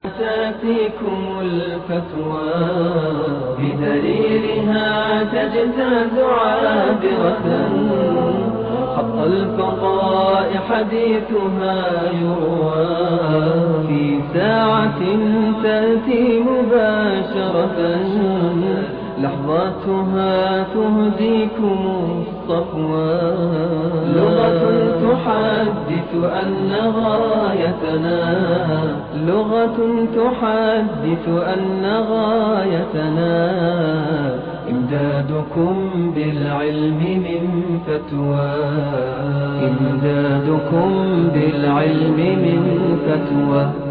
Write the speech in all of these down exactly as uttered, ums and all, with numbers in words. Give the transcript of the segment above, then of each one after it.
تأتيكم الفتوى بدليلها تجتاز عابرة خط الفضاء حديثها يروى في ساعة تأتي مباشرة لحظاتها تهديكم الصفوى لغة تحدث أن غايتنا لغة تحدث أن غايتنا إمدادكم بالعلم من فتوى إمدادكم بالعلم من فتوى.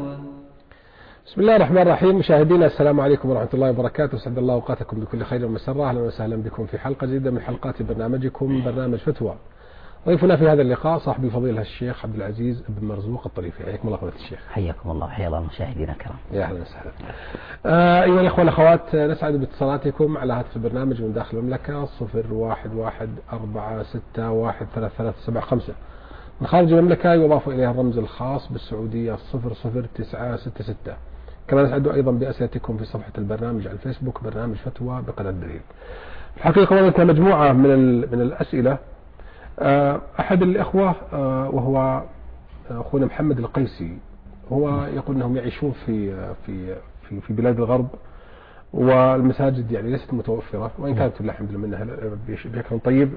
بسم الله الرحمن الرحيم. مشاهدينا السلام عليكم ورحمة الله وبركاته. سعد الله أوقاتكم بكل خير ومسرة. أهلا وسهلا بكم في حلقة جديدة من حلقات برنامجكم برنامج فتوى. ضيفنا في هذا اللقاء صاحب الفضيلة الشيخ عبد العزيز بن مرزوق الطريفي. حياكم الله فضيلة الشيخ. حياكم الله وحيا الله مشاهدينا الكرام. يا أهلا وسهلا. آه أيها الأخوة والأخوات، نسعد باتصالاتكم على هاتف البرنامج من داخل المملكة صفر واحد واحد أربعة ستة واحد ثلاثة ثلاثة سبعة خمسة. من خارج المملكة يضاف إليها الرمز الخاص بالسعودية صفر صفر تسعة ستة ستة. كما نسعد أيضا بأسئلتكم في صفحة البرنامج على الفيسبوك برنامج فتوى بقناة دليل. الحقيقة وردت مجموعة من من الأسئلة. أحد الإخوة وهو أخونا محمد القيسي، هو يقول أنهم يعيشون في في في في بلاد الغرب والمساجد يعني ليست متوفرة، وإن كانت لله الحمد لله منها بشكل طيب.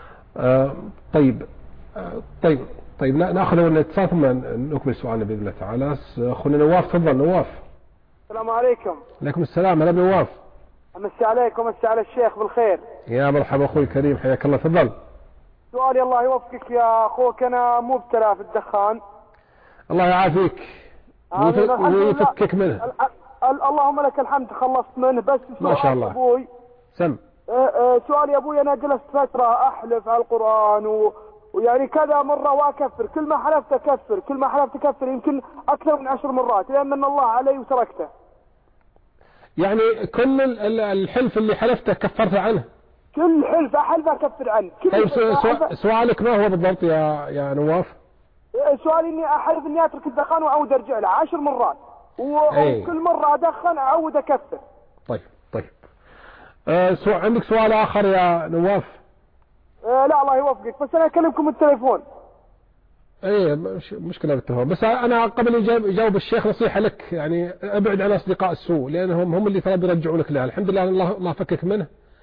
طيب طيب طيب نأخذ الاتصال ثم نكمل سؤالنا بإذن الله تعالى. أخونا نواف، تفضل نواف. السلام عليكم. عليكم السلام. هلا نواف. أمسي عليكم ومسي على الشيخ بالخير. يا مرحبا أخوي الكريم، حياك الله. تفضل. سؤالي الله يوفقك يا أخوك، أنا مبتلى في الدخان. الله يعافيك ويفكك منه. اللهم لك الحمد، خلصت منه. بس ما شاء الله. أبوي سم. سؤالي يا أبوي، أنا جلست فترة أحلف على القرآن و... ويعني كذا مرة وأكفر، كل ما حلفت أكفر، كل ما حلفت أكفر، يمكن أكثر من عشر مرات، لأن من الله علي وتركته. يعني كل الحلف اللي حلفته كفرت عنه؟ كل حلف أحلف أكفر عنه. طيب سو... سؤالك ما هو بالضبط يا يا نواف؟ سؤالي إني أحلف إني أترك الدخان وأعود أرجع له عشر مرات، وكل مرة أدخن أعود أكفر. طيب طيب أه سو... عندك سؤال آخر يا نواف؟ أه لا الله يوفقك، بس أنا أكلمكم التليفون. ايه مش مشكلة بالتليفون، بس انا قبل يجاوب, يجاوب الشيخ نصيحة لك، يعني ابعد عن اصدقاء السوء، لانهم هم اللي ترى بيرجعوا لك لها. الحمد لله الله الله فكك منه.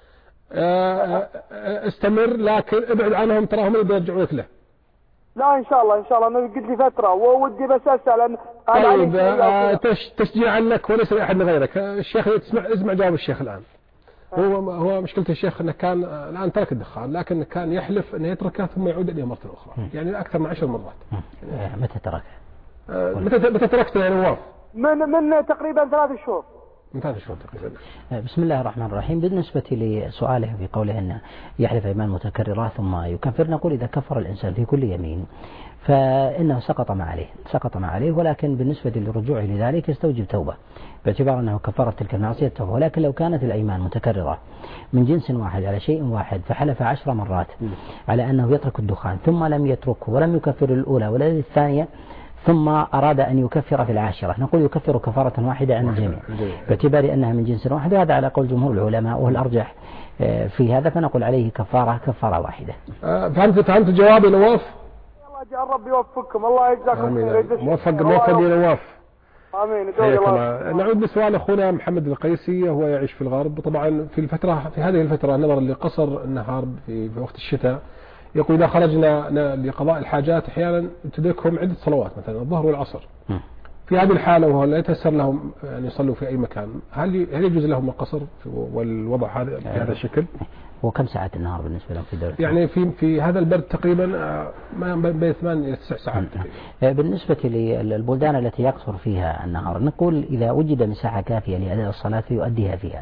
اه استمر، لكن ابعد عنهم، ترى هم اللي بيرجعوا لك له. لا ان شاء الله ان شاء الله. انا قد لي فترة وودي بس اسال عن. طيب آه تشجيع عنك وليس لاحد غيرك. الشيخ تسمع اسمع جواب الشيخ الان. هو هو مشكلة الشيخ انه كان الان ترك الدخان، لكن كان يحلف انه يتركه ثم يعود اليه مرة اخرى، يعني اكثر من عشر مرات. يعني متى تركه؟ متى متى تركته يا نواف؟ من من تقريبا ثلاث شهور. من ثلاث شهور تقريبا. بسم الله الرحمن الرحيم. بالنسبة لسؤاله في قوله أنه يحلف أيمان متكررة ثم يكفر، نقول إذا كفر الإنسان في كل يمين فإنه سقط ما عليه سقط ما عليه ولكن بالنسبة للرجوع لذلك يستوجب توبة، باعتبار أنه كفرت تلك المعصية توبة. ولكن لو كانت الأيمان متكررة من جنس واحد على شيء واحد، فحلف عشر مرات على أنه يترك الدخان ثم لم يتركه ولم يكفر الأولى ولا الثانية، ثم أراد أن يكفر في العاشرة، نقول يكفر كفارة واحدة عن الجميع باعتبار أنها من جنس واحد، وهذا على قول جمهور العلماء وهو الأرجح في هذا، فنقول عليه كفارة كفارة واحدة. فهمت فهمت الجواب يا نواف؟ الله يجعل ربي يوفقكم، الله يجزاكم خير. موفق موفق يا نواف. آمين. نعود لسؤال أخونا محمد القيسي، هو يعيش في الغرب. طبعا في الفترة في هذه الفترة نظرا لقصر النهار في, في وقت الشتاء، يقول إذا خرجنا لقضاء الحاجات أحيانا تدركهم عدة صلوات مثلا الظهر والعصر. في هذه الحالة وهو لا يتيسر لهم أن يصلوا في أي مكان، هل هل يجوز لهم القصر والوضع هذا بهذا الشكل؟ وكم ساعة النهار بالنسبة لهم في دولة؟ يعني في في هذا البرد تقريبا ما بين ثمان إلى تسع ساعات تقريبا. بالنسبة للبلدان التي يقصر فيها النهار، نقول إذا وجد مساحة كافية لأداء الصلاة فيؤديها فيها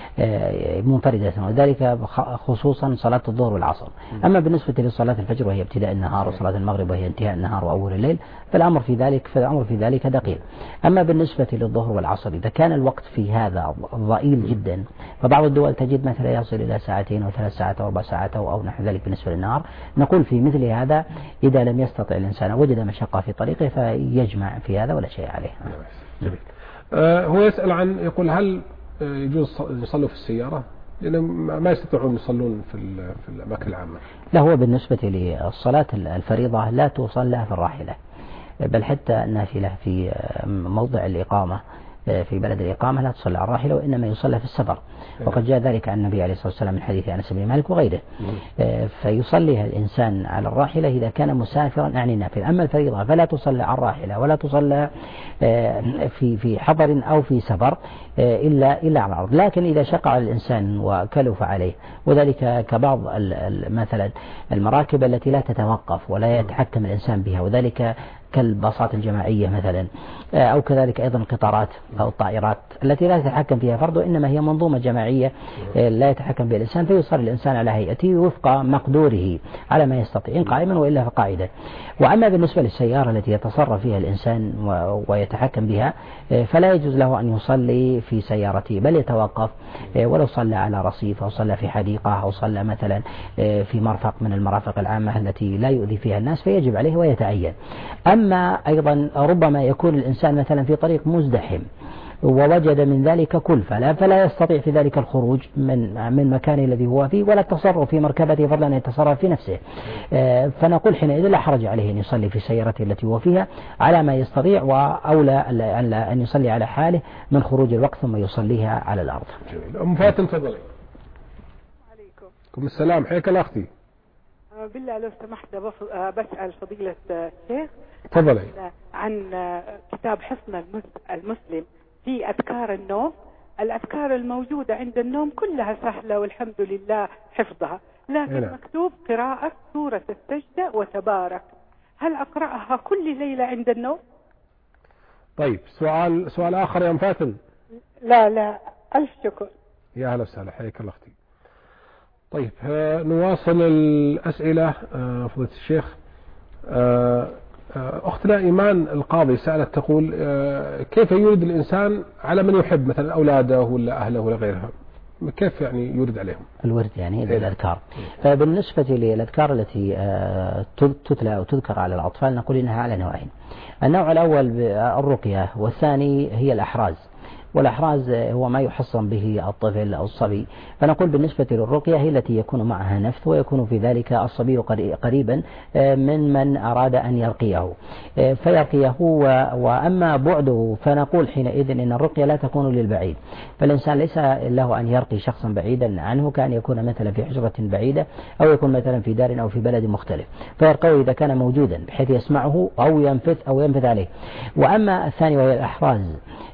منفردة، وذلك خصوصا صلاة الظهر والعصر. أما بالنسبة لصلاة الفجر وهي ابتداء النهار، وصلاة المغرب وهي انتهاء النهار وأول الليل، فالأمر في ذلك فالأمر في ذلك دقيق. أما بالنسبة للظهر والعصر إذا كان الوقت في هذا ضئيل جدا، فبعض الدول تجد مثلا يصل إلى ساعتين وثلاث ساعات أو أربع ساعات أو نحو ذلك بالنسبة للنهار، نقول في مثل هذا إذا لم يستطع الإنسان وجد مشقة في طريقه فيجمع في هذا ولا شيء عليه. جميل. آه هو يسأل عن، يقول هل يجوز يصلوا في السيارة؟ لأنهم ما يستطيعون يصلون في في الأماكن العامة. لا، هو بالنسبة للصلاة الفريضة لا تصلى في الراحلة، بل حتى النافلة في موضع الإقامة في بلد الإقامة لا تصلى على الراحلة، وإنما يصلى في السفر. وقد جاء ذلك عن النبي عليه الصلاة والسلام من حديث أنس بن مالك وغيره. فيصلي الإنسان على الراحلة إذا كان مسافرا أعني نافلة. أما الفريضة فلا تصلى على الراحلة ولا تصلى في في حضر أو في سفر إلا إلا على الأرض. لكن إذا شق على الإنسان وكلف عليه، وذلك كبعض مثلا المراكب التي لا تتوقف ولا يتحكم الإنسان بها، وذلك كالباصات الجماعية مثلا، أو كذلك أيضا القطارات أو الطائرات التي لا يتحكم فيها فرد، إنما هي منظومة جماعية لا يتحكم بها الإنسان، فيصلي الإنسان على هيئته وفق مقدوره على ما يستطيع، إن قائما وإلا فقاعدا. وأما بالنسبة للسيارة التي يتصرف فيها الإنسان ويتحكم بها، فلا يجوز له أن يصلي في سيارته، بل يتوقف، ولو صلى على رصيف أو صلى في حديقة أو صلى مثلا في مرفق من المرافق العامة التي لا يؤذي فيها الناس، فيجب عليه ويتعين. أما أيضا ربما يكون الإنسان مثلا في طريق مزدحم ووجد من ذلك كلفة، لا فلا يستطيع في ذلك الخروج من من مكان الذي هو فيه ولا التصرف في مركبته، فضلا أن يتصرف في نفسه. فنقول حينئذ لا حرج عليه أن يصلي في سيارته التي هو فيها على ما يستطيع، وأولى أن يصلي على حاله من خروج الوقت ثم يصليها على الأرض. أم فاتن تفضلي. عليكم السلام، حياك الله أختي. بالله لو سمحت بسأل فضيلة الشيخ تفضلي عن كتاب حصن المسلم في أذكار النوم. الأذكار الموجودة عند النوم كلها سهلة والحمد لله حفظها، لكن هنا مكتوب قراءة سورة السجدة وتبارك، هل أقرأها كل ليلة عند النوم؟ طيب سؤال سؤال آخر يا أم فاتن. لا لا ألف شكر. يا أهلا وسهلا، حياك الله أختي. طيب نواصل الأسئلة. فضيلة الشيخ، أختنا إيمان القاضي سألت تقول كيف يورد الإنسان على من يحب مثلا أولاده ولا أهله ولا غيرها، كيف يعني يورد عليهم الورد يعني إيه الأذكار؟ فبالنسبة للأذكار التي تتلى أو تذكر على الأطفال نقول إنها على نوعين. النوع الأول الرقية، والثاني هي الأحراز. والأحراز هو ما يحصن به الطفل أو الصبي، فنقول بالنسبة للرقية هي التي يكون معها نفث ويكون في ذلك الصبي قريبا من من أراد أن يرقيه فيرقيه. وأما بعده فنقول حينئذ إن الرقية لا تكون للبعيد، فالإنسان ليس له أن يرقي شخصا بعيدا عنه، كأن يكون مثلا في حجرة بعيدة أو يكون مثلا في دار أو في بلد مختلف، فيرقيه إذا كان موجودا بحيث يسمعه أو ينفث أو ينفث عليه. وأما الثاني وهي الأحراز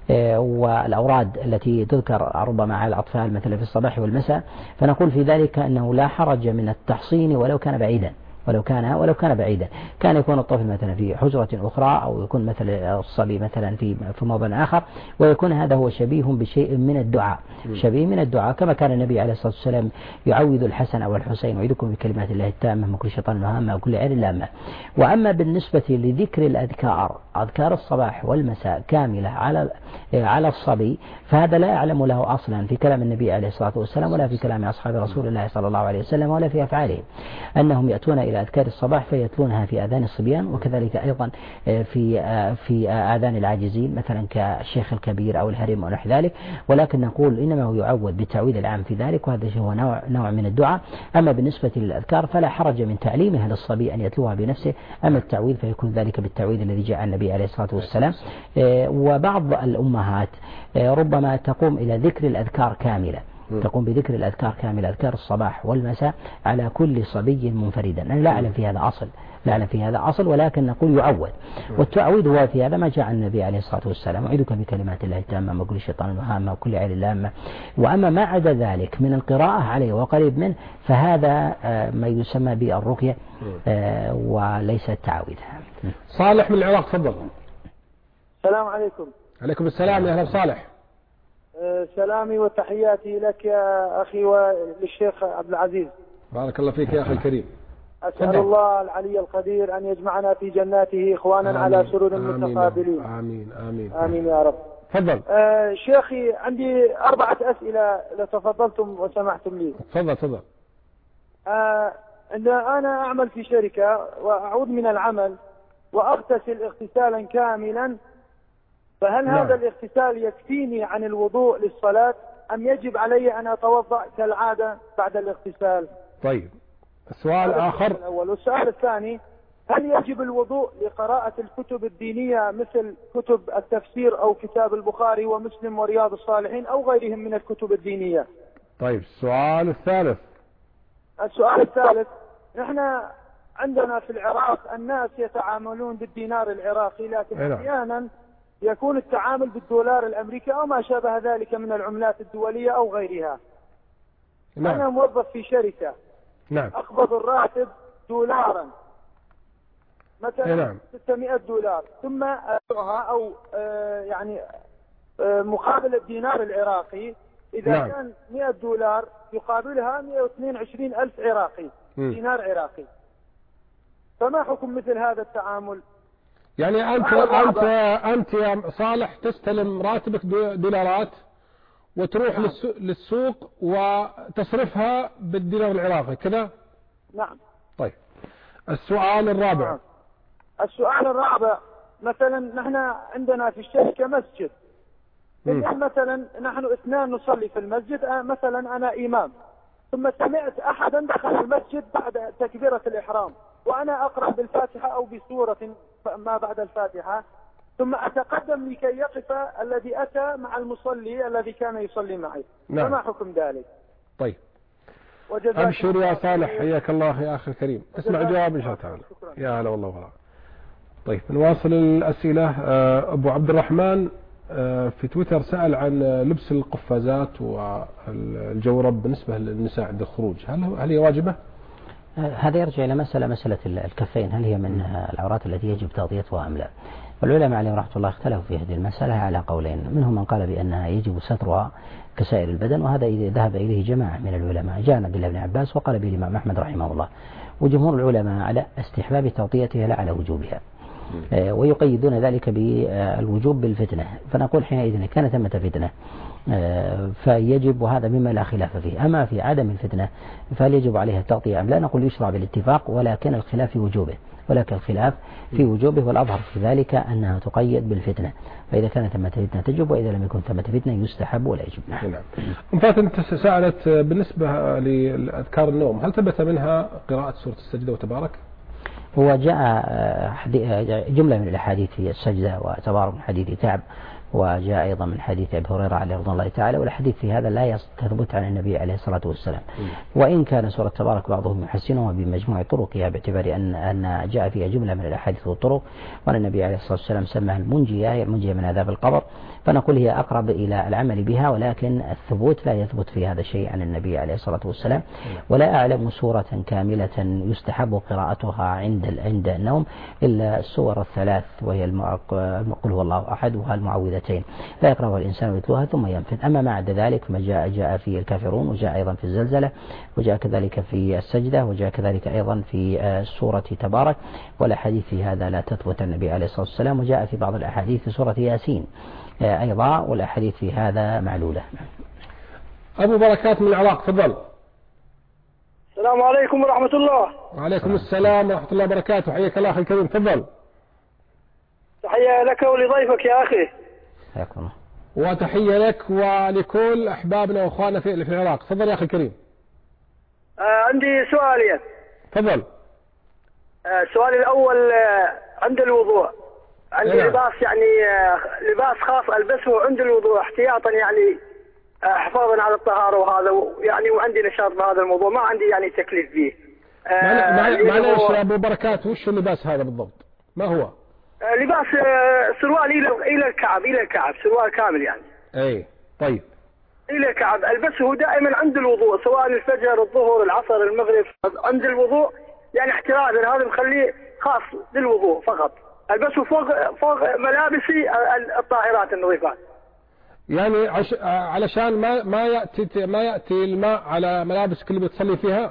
والأوراد التي تذكر ربما على الأطفال مثلا في الصباح والمساء، فنقول في ذلك أنه لا حرج من التحصين ولو كان بعيدا ولو كان ولو كان بعيدا، كان يكون الطفل مثلا في حجرة أخرى أو يكون مثلا الصبي مثلا في في موضع آخر، ويكون هذا هو شبيه بشيء من الدعاء، شبيه من الدعاء كما كان النبي عليه الصلاة والسلام يعوذ الحسن أو الحسين ويعيذكم بكلمات الله التامة من كل شيطان وهامة وكل عين لامة. وأما بالنسبة لذكر الأذكار، أذكار الصباح والمساء كاملة على على الصبي، فهذا لا يعلم له أصلا في كلام النبي عليه الصلاة والسلام ولا في كلام أصحاب رسول الله صلى الله عليه وسلم ولا في أفعالهم، أنهم يأتون إلى أذكار الصباح فيتلونها في آذان الصبيان، وكذلك أيضا في في آذان العاجزين مثلا كالشيخ الكبير أو الهرم أو نحو ذلك. ولكن نقول إنما هو يعود بالتعويذ العام في ذلك، وهذا هو نوع نوع من الدعاء. أما بالنسبة للأذكار فلا حرج من تعليمها للصبي أن يتلوها بنفسه، أما التعويذ فيكون ذلك بالتعويذ الذي جاء عن النبي عليه الصلاة والسلام. وبعض الأمهات ربما تقوم إلى ذكر الأذكار كاملة، تقوم بذكر الأذكار كاملة، أذكار الصباح والمساء على كل صبي منفردا. أنا لا أعلم في هذا أصل لا أعلم في هذا أصل ولكن نقول يعود، والتعويذ هو في هذا ما جاء عن النبي عليه الصلاة والسلام، أعيذك بكلمات الله التامة من كل شيطان وهامة وكل عين لامة. وأما ما عدا ذلك من القراءة عليه وقريب منه فهذا ما يسمى بالرقية وليس التعويذ. صالح من العراق تفضل. السلام عليكم. عليكم السلام يا أهلا صالح. سلامي وتحياتي لك يا أخي وللشيخ عبد العزيز. بارك الله فيك يا أخي الكريم. أسأل الله العلي القدير أن يجمعنا في جناته إخوانا آمين. على سرور متقابلين. آمين آمين آمين يا رب. تفضل. آه شيخي عندي أربعة أسئلة لو تفضلتم وسمحتم لي. تفضل تفضل. آه عندما أنا أعمل في شركة وأعود من العمل وأغتسل اغتسالا كاملا، فهل نعم. هذا الاغتسال يكفيني عن الوضوء للصلاة أم يجب علي أن أتوضأ كالعادة بعد الاغتسال؟ طيب السؤال آخر. الأول. والسؤال الثاني، هل يجب الوضوء لقراءة الكتب الدينية مثل كتب التفسير أو كتاب البخاري ومسلم ورياض الصالحين أو غيرهم من الكتب الدينية؟ طيب السؤال الثالث. السؤال الثالث، نحن عندنا في العراق الناس يتعاملون بالدينار العراقي، لكن أحيانا يكون التعامل بالدولار الأمريكي أو ما شابه ذلك من العملات الدولية أو غيرها. نعم. أنا موظف في شركة. نعم. أقبض الراتب دولارا مثلا نعم. ستمائة دولار، ثم أدفعها أو آه يعني آه مقابل الدينار العراقي إذا نعم. كان مئة دولار يقابلها مئة واثنين وعشرين ألف عراقي م. دينار عراقي. فما حكم مثل هذا التعامل؟ يعني أنت أنت أنت يا صالح تستلم راتبك دولارات وتروح نعم. للسوق وتصرفها بالدينار العراقي كذا؟ نعم. طيب السؤال الرابع. نعم. السؤال الرابع، مثلا نحن عندنا في الشركة مسجد، مثلا نحن اثنان نصلي في المسجد، مثلا أنا إمام، ثم سمعت أحدا دخل المسجد بعد تكبيرة الإحرام وأنا أقرأ بالفاتحة أو بسورة ما بعد الفاتحة، ثم أتقدم لكي يقف الذي أتى مع المصلي الذي كان يصلي معي. نعم. فما حكم ذلك؟ طيب أبشر يا صالح، حياك الله يا أخي الكريم. اسمع الجواب إن شاء الله تعالى. يا هلا والله والله. طيب نواصل الأسئلة. أبو عبد الرحمن في تويتر سأل عن لبس القفازات والجورب بالنسبة للنساء عند الخروج، هل هل هي واجبة؟ هذا يرجع إلى مسألة مسألة الكفين، هل هي من العورات التي يجب تغطيتها أم لا؟ والعلماء عليهم رحمة الله اختلفوا في هذه المسألة على قولين، منهم من قال بأنها يجب سترها كسائر البدن، وهذا ذهب إليه جماعة من العلماء، جاء عبد الله بن عباس وقال به الإمام أحمد رحمه الله، وجمهور العلماء على استحباب تغطيتها لا على وجوبها، ويقيدون ذلك بالوجوب بالفتنة، فنقول حينئذ كانت ثمة فتنة فيجب، وهذا مما لا خلاف فيه. أما في عدم الفتنة فهل يجب عليها التغطية أم لا؟ نقول يشرع بالاتفاق، ولكن الخلاف في وجوبه، ولكن الخلاف في وجوبه، والأظهر في ذلك أنها تقيد بالفتنة، فإذا كانت ثمة فتنة تجب، وإذا لم يكن ثمة فتنة يستحب ولا يجب. نعم. أم فاتن سألت بالنسبة لأذكار النوم، هل ثبت منها قراءة سورة السجدة وتبارك؟ هو جاء جملة من الأحاديث في السجدة وتبارك من حديث كعب، وجاء أيضا من حديث أبي هريرة عليه رضي الله تعالى، والحديث في هذا لا تثبت عن النبي عليه الصلاة والسلام، وإن كان سورة تبارك بعضهم يحسنها بمجموع طرقها باعتبار أن أن جاء فيها جملة من الأحاديث والطرق، وأن النبي عليه الصلاة والسلام سماها المنجية، هي المنجية من عذاب القبر، فنقول هي أقرب إلى العمل بها، ولكن الثبوت لا يثبت في هذا الشيء عن النبي عليه الصلاة والسلام. ولا أعلم سورة كاملة يستحب قراءتها عند عند النوم إلا السور الثلاث، وهي قل هو الله أحد وها المعوذتين، لا يقرأها الإنسان ويتلوها ثم ينفذ. أما ما عدا ذلك ما جاء جاء في الكافرون، وجاء أيضا في الزلزلة، وجاء كذلك في السجدة، وجاء كذلك أيضا في سورة تبارك، والأحاديث في هذا لا تثبت عن النبي عليه الصلاة والسلام، وجاء في بعض الأحاديث في سورة ياسين أيضا، والأحاديث في هذا معلولة. أبو بركات من العراق، تفضل. السلام عليكم ورحمة الله. وعليكم السلام ورحمة الله وبركاته، حياك الله أخي الكريم، تفضل. تحية لك ولضيفك يا أخي. حياكم. وتحية لك ولكل أحبابنا وأخواننا في العراق، تفضل يا أخي الكريم. آه عندي سؤالين. تفضل. آه السؤال الأول آه عند الوضوء، عندي نعم. لباس يعني آه لباس خاص ألبسه عند الوضوء احتياطا يعني آه حفاظا على الطهارة وهذا، يعني وعندي نشاط بهذا الموضوع، ما عندي يعني تكليف فيه. آه معليش يا أبو بركات، وش اللباس هذا بالضبط؟ ما هو؟ آه لباس آه سروال إلى إلى الكعب، إلى الكعب سروال كامل يعني. أي طيب. إلى الكعب ألبسه دائما عند الوضوء، سواء الفجر الظهر العصر المغرب، عند الوضوء يعني احترازا، هذا مخليه خاص للوضوء فقط، ألبسه فوق فوق ملابسي الطاهرات النظيفات. يعني عش... علشان ما ما يأتي ما يأتي الماء على ملابسك اللي بتصلي فيها.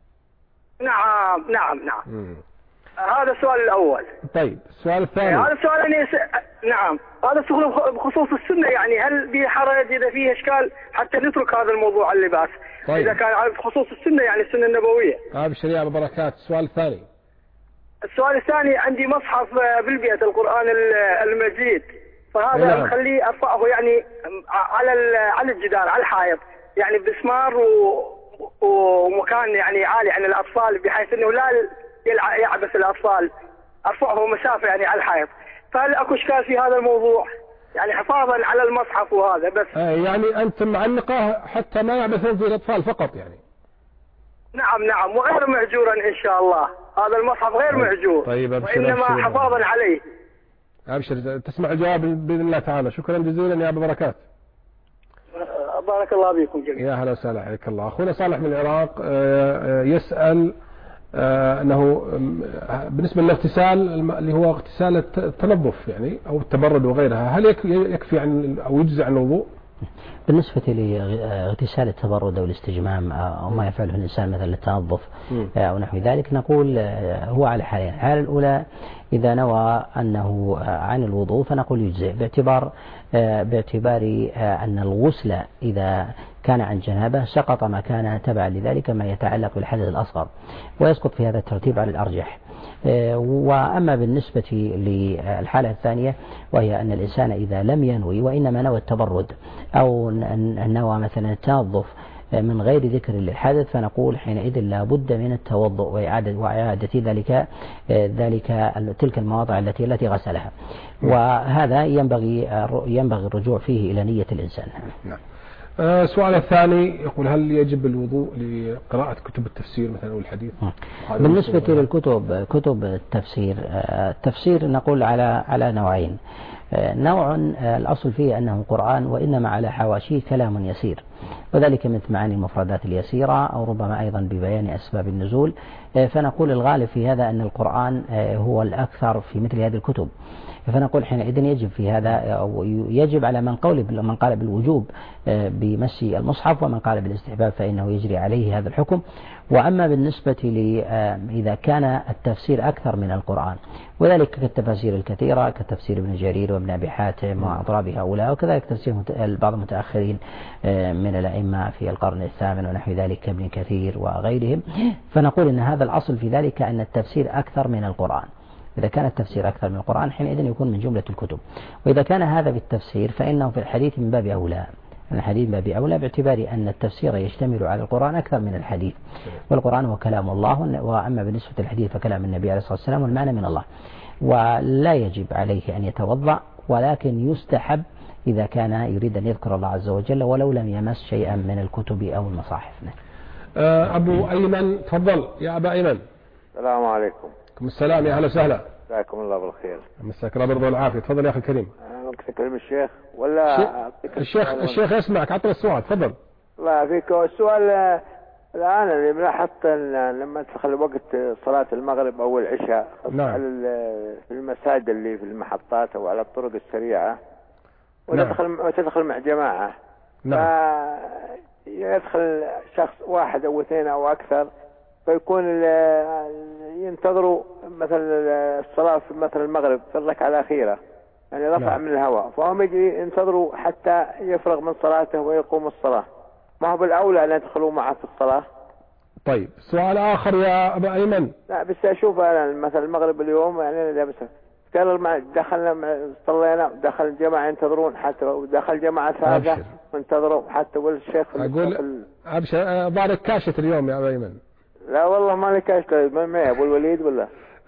نعم نعم نعم. مم. هذا السؤال الأول. طيب السؤال الثاني. هذا السؤال يعني س... نعم هذا السؤال بخصوص السنة، يعني هل في حرج إذا فيه إشكال حتى نترك هذا الموضوع اللباس؟ طيب. إذا كان بخصوص السنة يعني السنة النبوية. أبشر يا أبو بركات. السؤال الثاني. السؤال الثاني، عندي مصحف بالبيت القرآن المجيد، فهذا نعم. نخليه ارفعه يعني على على الجدار على الحائط يعني بمسمار و... ومكان يعني عالي عن الاطفال بحيث انه لا يلع... يعبث الاطفال، ارفعه مسافه يعني على الحائط. فهل اكو اشكال في هذا الموضوع؟ يعني حفاظا على المصحف وهذا بس. آه يعني أنت معلقة حتى ما يعبثون فيه الأطفال فقط يعني. نعم نعم، وغير معجورا إن شاء الله، هذا المصحف غير طيب. معجور. طيب أبشر وإنما أبشر حفاظا عليه. أبشر تسمع الجواب بإذن الله تعالى. شكرا جزيلا يا أبو بركات. بارك الله بكم جميعا. يا هلا وسهلا، حياك الله. أخونا صالح من العراق يسأل أنه بالنسبة للاغتسال اللي هو اغتسال التنظف يعني أو التبرد وغيرها، هل يكفي عن أو يجزي عن الوضوء؟ بالنسبة لاغتسال التبرد أو الاستجمام أو ما يفعله الإنسان مثلا للتنظف أو نحو ذلك، نقول هو على حالين. الحالة الأولى إذا نوى أنه عن الوضوء فنقول يجزئ، باعتبار باعتبار أن الغسل إذا كان عن جنابه سقط ما كان تبعا لذلك ما يتعلق بالحدث الأصغر، ويسقط في هذا الترتيب على الأرجح. وأما بالنسبة للحالة الثانية وهي أن الإنسان إذا لم ينوي وإنما نوى التبرد أو نوى مثلا التنظف من غير ذكر للحدث، فنقول حينئذ لا بد من التوضؤ وإعادة وإعادة ذلك ذلك تلك المواضع التي التي غسلها، وهذا ينبغي ينبغي الرجوع فيه إلى نية الإنسان. نعم. آه سؤال الثاني يقول هل يجب الوضوء لقراءة كتب التفسير مثلا أو الحديث؟ بالنسبة للكتب كتب التفسير التفسير نقول على على نوعين. نوع الأصل فيه أنه قرآن وإنما على حواشيه كلام يسير، وذلك مثل معاني المفردات اليسيرة أو ربما أيضا ببيان أسباب النزول، فنقول الغالب في هذا أن القرآن هو الأكثر في مثل هذه الكتب، فنقول حينئذ يجب في هذا أو يجب على من قول من قال بالوجوب بمسي المصحف ومن قال بالاستحباب فإنه يجري عليه هذا الحكم. وأما بالنسبة لي إذا كان التفسير أكثر من القرآن، وذلك كالتفاسير الكثيرة كتفسير ابن جرير وابن أبي حاتم وأضراب هؤلاء، وكذلك تفسير بعض المتأخرين من الأئمة في القرن الثامن ونحو ذلك كابن كثير وغيرهم، فنقول إن هذا الأصل في ذلك أن التفسير أكثر من القرآن. إذا كان التفسير أكثر من القرآن حينئذ يكون من جملة الكتب، وإذا كان هذا بالتفسير فإنه في الحديث من باب أولى، الحديث من باب أولى باعتبار أن التفسير يشتمل على القرآن أكثر من الحديث، والقرآن هو كلام الله، وأما بالنسبة للحديث فكلام النبي عليه الصلاة والسلام والمعنى من الله. ولا يجب عليه أن يتوضأ، ولكن يستحب إذا كان يريد أن يذكر الله عز وجل ولو لم يمس شيئا من الكتب أو المصاحف. أبو أيمن تفضل يا أبا أيمن. السلام عليكم. السلام، يا أهلا وسهلا. جزاكم الله بالخير. مساك الله بالرضا والعافية. تفضل يا أخي الكريم. ممكن تكلم الشيخ ولا الشيخ الشيخ يسمعك، عطنا السؤال تفضل. الله فيك. السؤال الآن اللي ملاحظت لما تدخل وقت صلاة المغرب أو العشاء نعم. في المساجد اللي في المحطات أو على الطرق السريعة وتدخل نعم. وتدخل مع جماعة نعم. يدخل شخص واحد أو اثنين أو أكثر، فيكون ينتظروا مثلا الصلاة في مثل المغرب في الركعة الأخيرة يعني رفع نعم. من الهواء، فهم يجي ينتظروا حتى يفرغ من صلاته ويقوم الصلاة، ما هو بالأولى أن يدخلوا معه في الصلاة؟ طيب سؤال آخر يا أبا أيمن. لا بس أشوف أنا مثلا المغرب اليوم يعني أنا بس كرر مع دخلنا صلينا دخل الجماعة ينتظرون حتى ودخل جماعة ثالثة وانتظروا حتى والشيخ أقول أبشر ضارك كاشت اليوم يا أبا أيمن. لا والله ما لي كاشت ما يا أبو الوليد ولا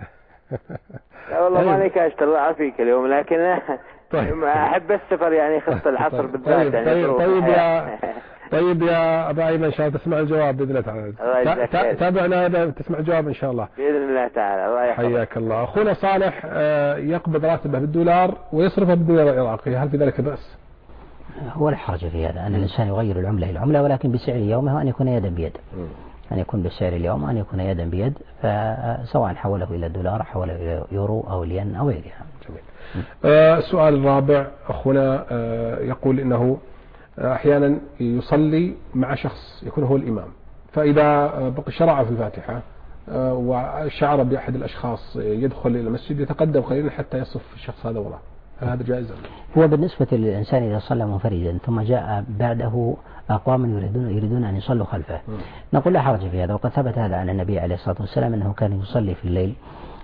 لا والله ما لي كاشت الله يعافيك اليوم، لكن طيب. أحب السفر يعني خط العصر طيب. بالذات طيب. يعني طيب. طيب يا طيب يا أبا أيمن إن شاء الله تسمع الجواب بإذن الله تعالى. تابعنا هذا تسمع الجواب إن شاء الله بإذن الله تعالى. الله يحفظك. حياك الله. أخونا صالح يقبض راتبه بالدولار ويصرفه بالدولار العراقي، هل في ذلك بأس؟ هو لا حرج في هذا أن الإنسان يغير العملة إلى العملة، ولكن بسعر يومه وأن يكون يدا بيد، أن يكون بسعر اليوم وأن يكون يدا بيد، فسواء حوله إلى الدولار حوله إلى يورو أو الين أو غيرها. جميل. آه السؤال الرابع أخونا آه يقول إنه أحيانا يصلي مع شخص يكون هو الإمام، فإذا بقي شرع في الفاتحة وشعر بأحد الأشخاص يدخل إلى المسجد يتقدم قليلا حتى يصف الشخص هذا وراء، هل هذا جائز؟ هو بالنسبة للإنسان إذا صلى منفردا ثم جاء بعده أقوام يريدون يريدون أن يصلوا خلفه، م. نقول لا حرج في هذا، وقد ثبت هذا عن النبي عليه الصلاة والسلام أنه كان يصلي في الليل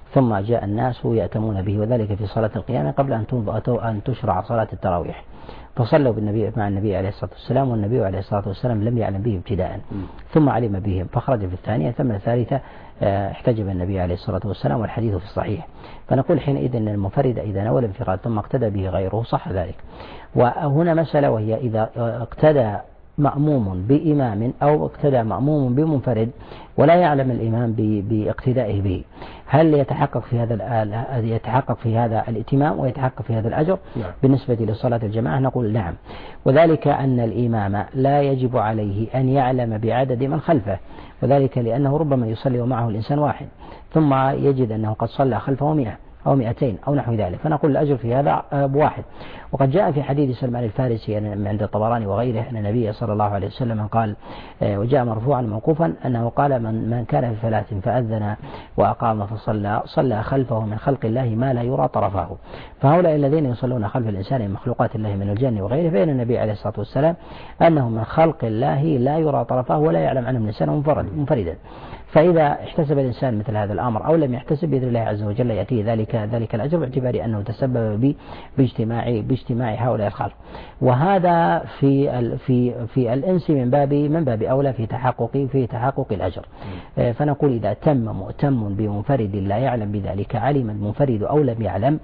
ثم جاء الناس يأتمون به، وذلك في صلاة القيام قبل أن تشرع صلاة التراويح، فصلوا بالنبي مع النبي عليه الصلاة والسلام، والنبي عليه الصلاة والسلام لم يعلم به ابتداء، ثم علم بهم فخرج في الثانية، ثم الثالثة احتجب النبي عليه الصلاة والسلام، والحديث في الصحيح. فنقول حينئذ أن المنفرد إذا نوى الانفراد ثم اقتدى به غيره صح ذلك. وهنا مسألة، وهي إذا اقتدى مأموم بإمام أو اقتدى مأموم بمنفرد ولا يعلم الإمام باقتدائه به، هل يتحقق في هذا يتحقق في هذا الائتمام ويتحقق في هذا الأجر؟ نعم. بالنسبة لصلاة الجماعة نقول نعم، وذلك أن الإمام لا يجب عليه أن يعلم بعدد من خلفه، وذلك لأنه ربما يصلي ومعه الإنسان واحد ثم يجد أنه قد صلى خلفه مئة أو مئتين أو نحو ذلك، فنقول الأجر في هذا بواحد. وقد جاء في حديث سلمان الفارسي عند الطبراني وغيره أن النبي صلى الله عليه وسلم قال، وجاء مرفوعا موقوفا أنه قال: من, من كان في فلاة فأذن وأقام فصلى صلى خلفه من خلق الله ما لا يرى طرفه. فهؤلاء الذين يصلون خلف الإنسان من مخلوقات الله من الجن وغيره، بين النبي عليه الصلاة والسلام أنهم من خلق الله لا يرى طرفه ولا يعلم عنهم الإنسان منفردا. فإذا احتسب الإنسان مثل هذا الأمر أو لم يحتسب بإذن الله عز وجل يأتيه ذلك ذلك الأجر، باعتبار أنه تسبب باجتماع باجتماع هؤلاء الخلق. وهذا في في في الإنس من باب من باب أولى في تحقق في تحقق الأجر. فنقول إذا تم مؤتم بمنفرد لا يعلم بذلك، علم المنفرد أو لم يعلم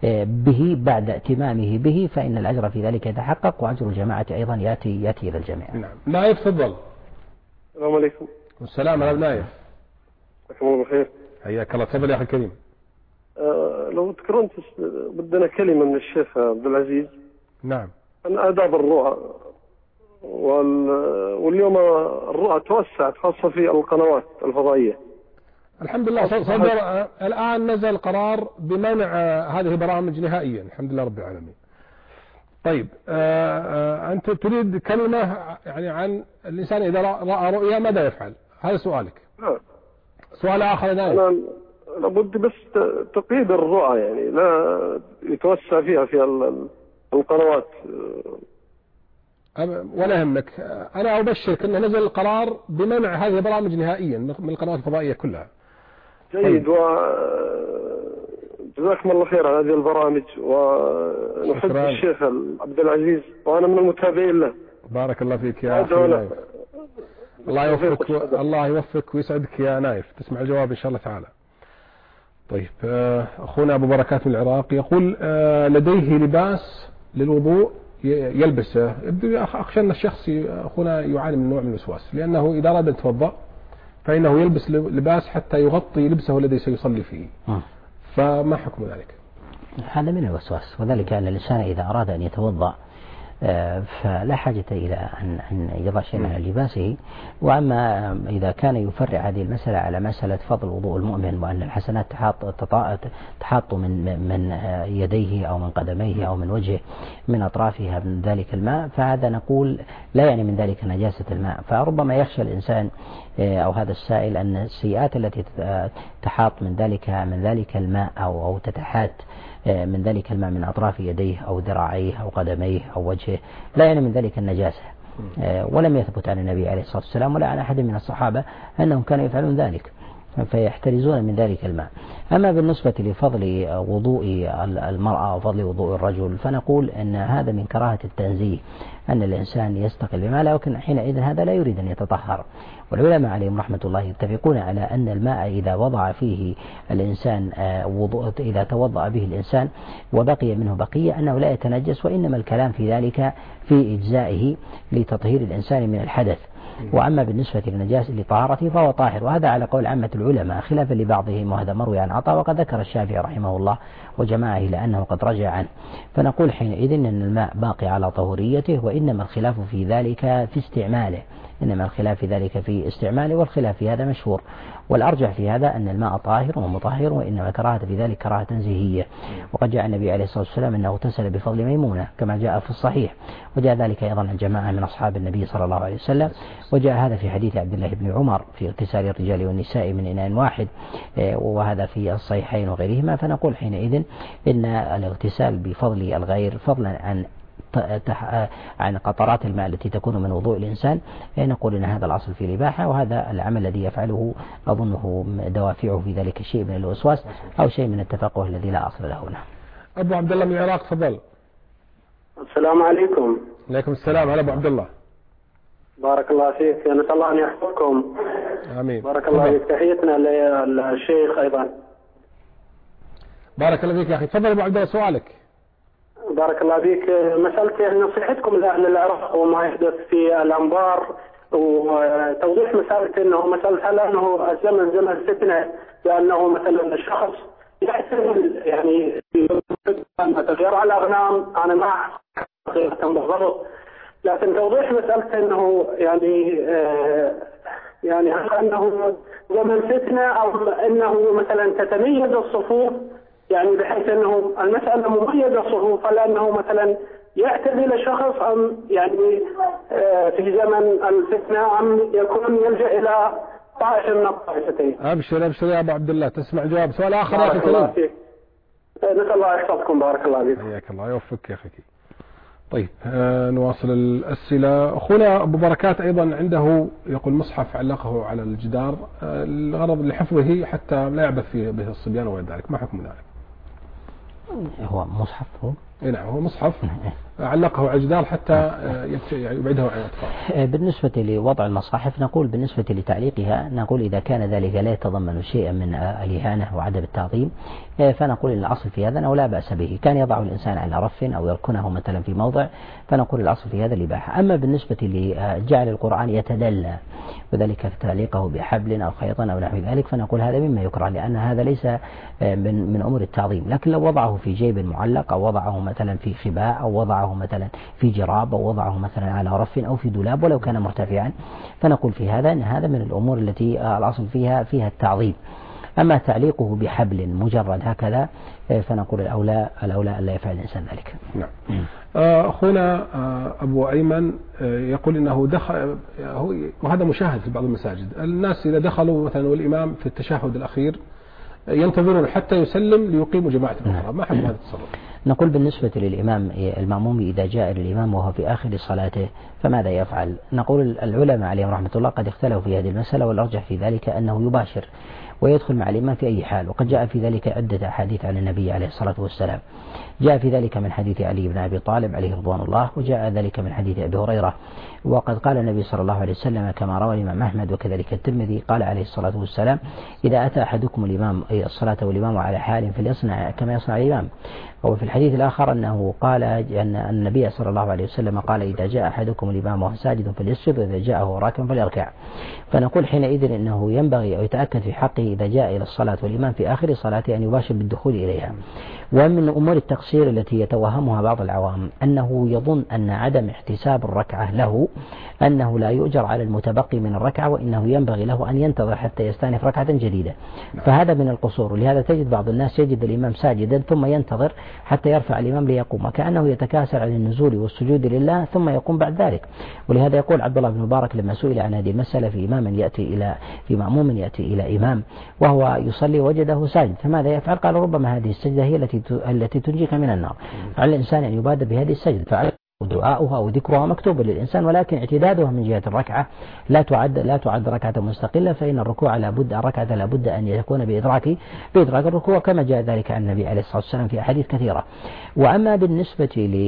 به بعد اتمامه به، فإن الأجر في ذلك يتحقق، وأجر الجماعة أيضا يأتي يأتي إلى الجميع. نعم. نايف تفضل. السلام عليكم. والسلام على نايف. مساكم الله بالخير. حياك الله. تفضل يا أخي الكريم. أه لو تكرمت بدنا كلمة من الشيخ عبد العزيز. نعم. عن آداب الرؤى، وال... واليوم الرؤى توسعت خاصة في القنوات الفضائية. الحمد لله صدر الآن نزل قرار بمنع هذه البرامج نهائيا، الحمد لله رب العالمين. طيب آآ آآ أنت تريد كلمة يعني عن الإنسان إذا رأى رؤيا ماذا يفعل؟ هذا سؤالك. نعم. سؤال آخر نايف. أنا لابد بس تقييد الرؤى، يعني لا يتوسع فيها في القنوات. ولا يهمك، أنا أبشرك أنه نزل القرار بمنع هذه البرامج نهائيا من القنوات الفضائية كلها. جيد. و جزاكم الله خير على هذه البرامج، ونحب شكرا. الشيخ عبد العزيز وأنا من المتابعين له. بارك الله فيك يا أخي نايف. الله يوفقك الله يوفقك ويسعدك يا نايف. تسمع الجواب إن شاء الله تعالى. طيب أخونا أبو بركات من العراق يقول لديه لباس للوضوء يلبسه، يبدو أخشى أن الشخص أخونا يعاني من نوع من الوسواس، لأنه إذا أراد أن يتوضأ فإنه يلبس لباس حتى يغطي لبسه الذي سيصلي فيه، فما حكم ذلك؟ هذا من الوسواس، وذلك أن الإنسان إذا أراد أن يتوضأ فلا حاجة إلى أن يضع شيئا على لباسه. وأما إذا كان يفرع هذه المسألة على مسألة فضل وضوء المؤمن، وأن الحسنات تحاط من من يديه أو من قدميه أو من وجهه من أطرافها من ذلك الماء، فهذا نقول لا يعني من ذلك نجاسة الماء. فربما يخشى الإنسان أو هذا السائل أن السيئات التي تحاط من ذلك من ذلك الماء أو أو تتحات من ذلك الماء من أطراف يديه أو ذراعيه أو قدميه أو وجهه لا يعني من ذلك النجاسة. ولم يثبت عن النبي عليه الصلاة والسلام ولا عن أحد من الصحابة أنهم كانوا يفعلون ذلك، فيحترزون من ذلك الماء. أما بالنسبة لفضل وضوء المرأة وفضل وضوء الرجل فنقول أن هذا من كراهة التنزيه، أن الإنسان يستقل بما لا، لكن حينئذ هذا لا يريد أن يتطهر. والعلماء عليهم رحمة الله يتفقون على أن الماء إذا وضع فيه الإنسان وضوء، إذا توضأ به الإنسان وبقي منه بقية أنه لا يتنجس، وإنما الكلام في ذلك في إجزائه لتطهير الإنسان من الحدث. وأما بالنسبة للنجاسة لطهارته فهو طاهر، وهذا على قول عامة العلماء خلافا لبعضهم، وهذا مروي عن عطاء، وقد ذكر الشافعي رحمه الله وجماعه إلى أنه قد رجع عنه. فنقول حينئذ أن الماء باقي على طهوريته، وإنما الخلاف في ذلك في استعماله، إنما الخلاف في ذلك في استعماله، والخلاف في هذا مشهور. والأرجح في هذا أن الماء طاهر ومطهر، وإنما كراهة في ذلك كراهة تنزيهية. وقد جاء النبي عليه الصلاة والسلام أنه اغتسل بفضل ميمونة كما جاء في الصحيح، وجاء ذلك أيضا عن جماعة من أصحاب النبي صلى الله عليه وسلم، وجاء هذا في حديث عبد الله بن عمر في اغتسال الرجال والنساء من إناء واحد، وهذا في الصحيحين وغيرهما. فنقول حينئذ إن الاغتسال بفضل الغير فضلا عن عن قطرات الماء التي تكون من وضوء الإنسان، نقول إن هذا الأصل في الإباحة، وهذا العمل الذي يفعله أظنه دوافعه في ذلك شيء من الوسواس أو شيء من التفقه الذي لا أصل له. أبو عبد الله من العراق، تفضل. السلام عليكم. عليكم السلام. هلا أبو عبد الله. بارك الله فيك، نسأل الله أن يحفظكم. آمين. بارك الله فيك. تحيتنا للشيخ أيضا. بارك الله فيك يا أخي. تفضل أبو عبد الله سؤالك. بارك الله فيك. مسألة نصيحتكم لأهل العراق وما يحدث في الأنبار، وتوضيح مسألة أنه مسألة هل أنه الزمن زمن فتنة، لأنه مثلا الشخص يحتمل يعني تغيير على الأغنام، أنا مع بالضبط، لكن توضيح مسألة أنه يعني آه يعني هل أنه زمن فتنة أو أنه مثلا تتميز الصفوف، يعني بحيث أنه المسألة مميزة الصفوف، لأنه مثلا يعتزل الشخص أم يعني آه في زمن الفتنة أم يكون يلجأ إلى طائفة من الطائفتين. أبشر أبشر يا أبو عبد الله، تسمع جواب. سؤال آخر يا أخي كريم. نسأل الله يحفظكم. بارك الله فيك. حياك الله، يوفقك يا أخي. طيب آه نواصل الأسئلة. أخونا أبو بركات أيضا عنده يقول مصحف علقه على الجدار، آه الغرض لحفظه حتى لا يعبث فيه به الصبيان وغير ذلك، ما حكم ذلك؟ هو مصحف هو؟ نعم هو مصحف علقه على الجدار حتى يبعده عن الأطفال. بالنسبة لوضع المصاحف نقول بالنسبة لتعليقها نقول إذا كان ذلك لا يتضمن شيئا من الإهانة وعدم التعظيم فنقول الأصل في هذا أنه لا بأس به. كان يضع الإنسان على رف أو يركنه مثلا في موضع فنقول الأصل في هذا الإباحة. أما بالنسبة لجعل القرآن يتدلى وذلك تعليقه بحبل أو خيط أو نحو ذلك فنقول هذا مما يكره، لأن هذا ليس من من أمور التعظيم. لكن لو وضعه في جيب معلق أو وضعه مثلا في خباء أو وضعه مثلا في جراب أو وضعه مثلا على رف أو في دولاب ولو كان مرتفعا فنقول في هذا أن هذا من الأمور التي الأصل فيها فيها التعظيم. أما تعليقه بحبل مجرد هكذا فنقول الأولى الأولى ألا يفعل الإنسان ذلك. نعم. أخونا أبو أيمن يقول إنه دخل، وهذا مشاهد في بعض المساجد، الناس إذا دخلوا مثلا والإمام في التشهد الأخير ينتظرون حتى يسلم ليقيموا جماعة أخرى، ما حكم هذا التصرف؟ نقول بالنسبة للإمام المأموم إذا جاء للإمام وهو في آخر صلاته فماذا يفعل؟ نقول العلماء عليهم رحمة الله قد اختلفوا في هذه المسألة، والأرجح في ذلك أنه يباشر ويدخل مع الإمام في أي حال، وقد جاء في ذلك عدة أحاديث عن النبي عليه الصلاة والسلام. جاء في ذلك من حديث علي بن أبي طالب عليه رضوان الله، وجاء ذلك من حديث أبي هريرة، وقد قال النبي صلى الله عليه وسلم كما روى الإمام أحمد وكذلك الترمذي قال عليه الصلاة والسلام إذا أتى أحدكم الإمام الصلاة والإمام على حال فليصنع كما يصنع الإمام. وفي الحديث الآخر أنه قال أن النبي صلى الله عليه وسلم قال إذا جاء أحدكم الإمام وهو ساجد فليسجد وإذا جاءه راكعا فليركع. فنقول حينئذ أنه ينبغي أو يتأكد في حقه إذا جاء إلى الصلاة والإمام في آخر صلاته أن يباشر بالدخول إليها. ومن أمور التقصير التي يتوهمها بعض العوام أنه يظن أن عدم احتساب الركعة له أنه لا يؤجر على المتبقي من الركعة، وإنه ينبغي له أن ينتظر حتى يستأنف ركعة جديدة. فهذا من القصور، ولهذا تجد بعض الناس يجد الإمام ساجدا ثم ينتظر حتى يرفع الإمام ليقوم، وكأنه يتكاسل عن النزول والسجود لله ثم يقوم بعد ذلك. ولهذا يقول عبد الله بن مبارك لما سئل عن هذه المسألة في إمام يأتي إلى في مأموم يأتي إلى إمام وهو يصلي وجده ساجد فماذا يفعل؟ قال ربما هذه السجدة هي التي التي تنجيك من النار. على الإنسان أن يبادر بهذه السجدة، فعلى ودعاؤها وذكرها مكتوب للإنسان، ولكن اعتدادها من جهة الركعة لا تعد لا تعد ركعة مستقلة، فإن الركوع لابد الركعة لابد أن يكون بإدراك بإدراك الركوع كما جاء ذلك عن النبي عليه الصلاة والسلام في أحاديث كثيرة. وأما بالنسبة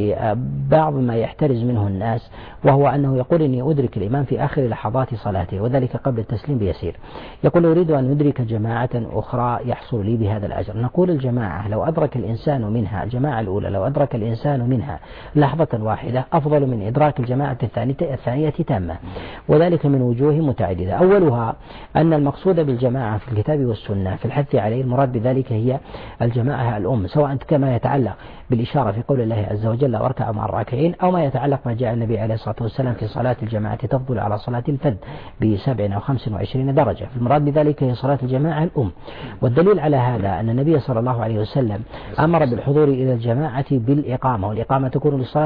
لبعض ما يحترز منه الناس وهو أنه يقول إني أدرك الإمام في آخر لحظات صلاته وذلك قبل التسليم بيسير، يقول أريد أن أدرك جماعة أخرى يحصل لي بهذا الأجر. نقول الجماعة لو أدرك الإنسان منها الجماعة الأولى لو أدرك الإنسان منها لحظة واحدة أفضل من إدراك الجماعة الثانية الثانية تامة، وذلك من وجوه متعددة. أولها أن المقصود بالجماعة في الكتاب والسنة في الحث عليه المراد بذلك هي الجماعة الأم، سواء كما يتعلق بالإشارة في قول الله عز وجل واركعوا مع الراكعين، أو ما يتعلق ما جاء النبي عليه الصلاة والسلام في صلاة الجماعة تفضل على صلاة الفذ بسبع أو خمس وعشرين درجة. المراد بذلك هي صلاة الجماعة الأم. والدليل على هذا أن النبي صلى الله عليه وسلم أمر بالحضور إلى الجماعة بالإقامة، والإقامة تكون للصلاة الأولى،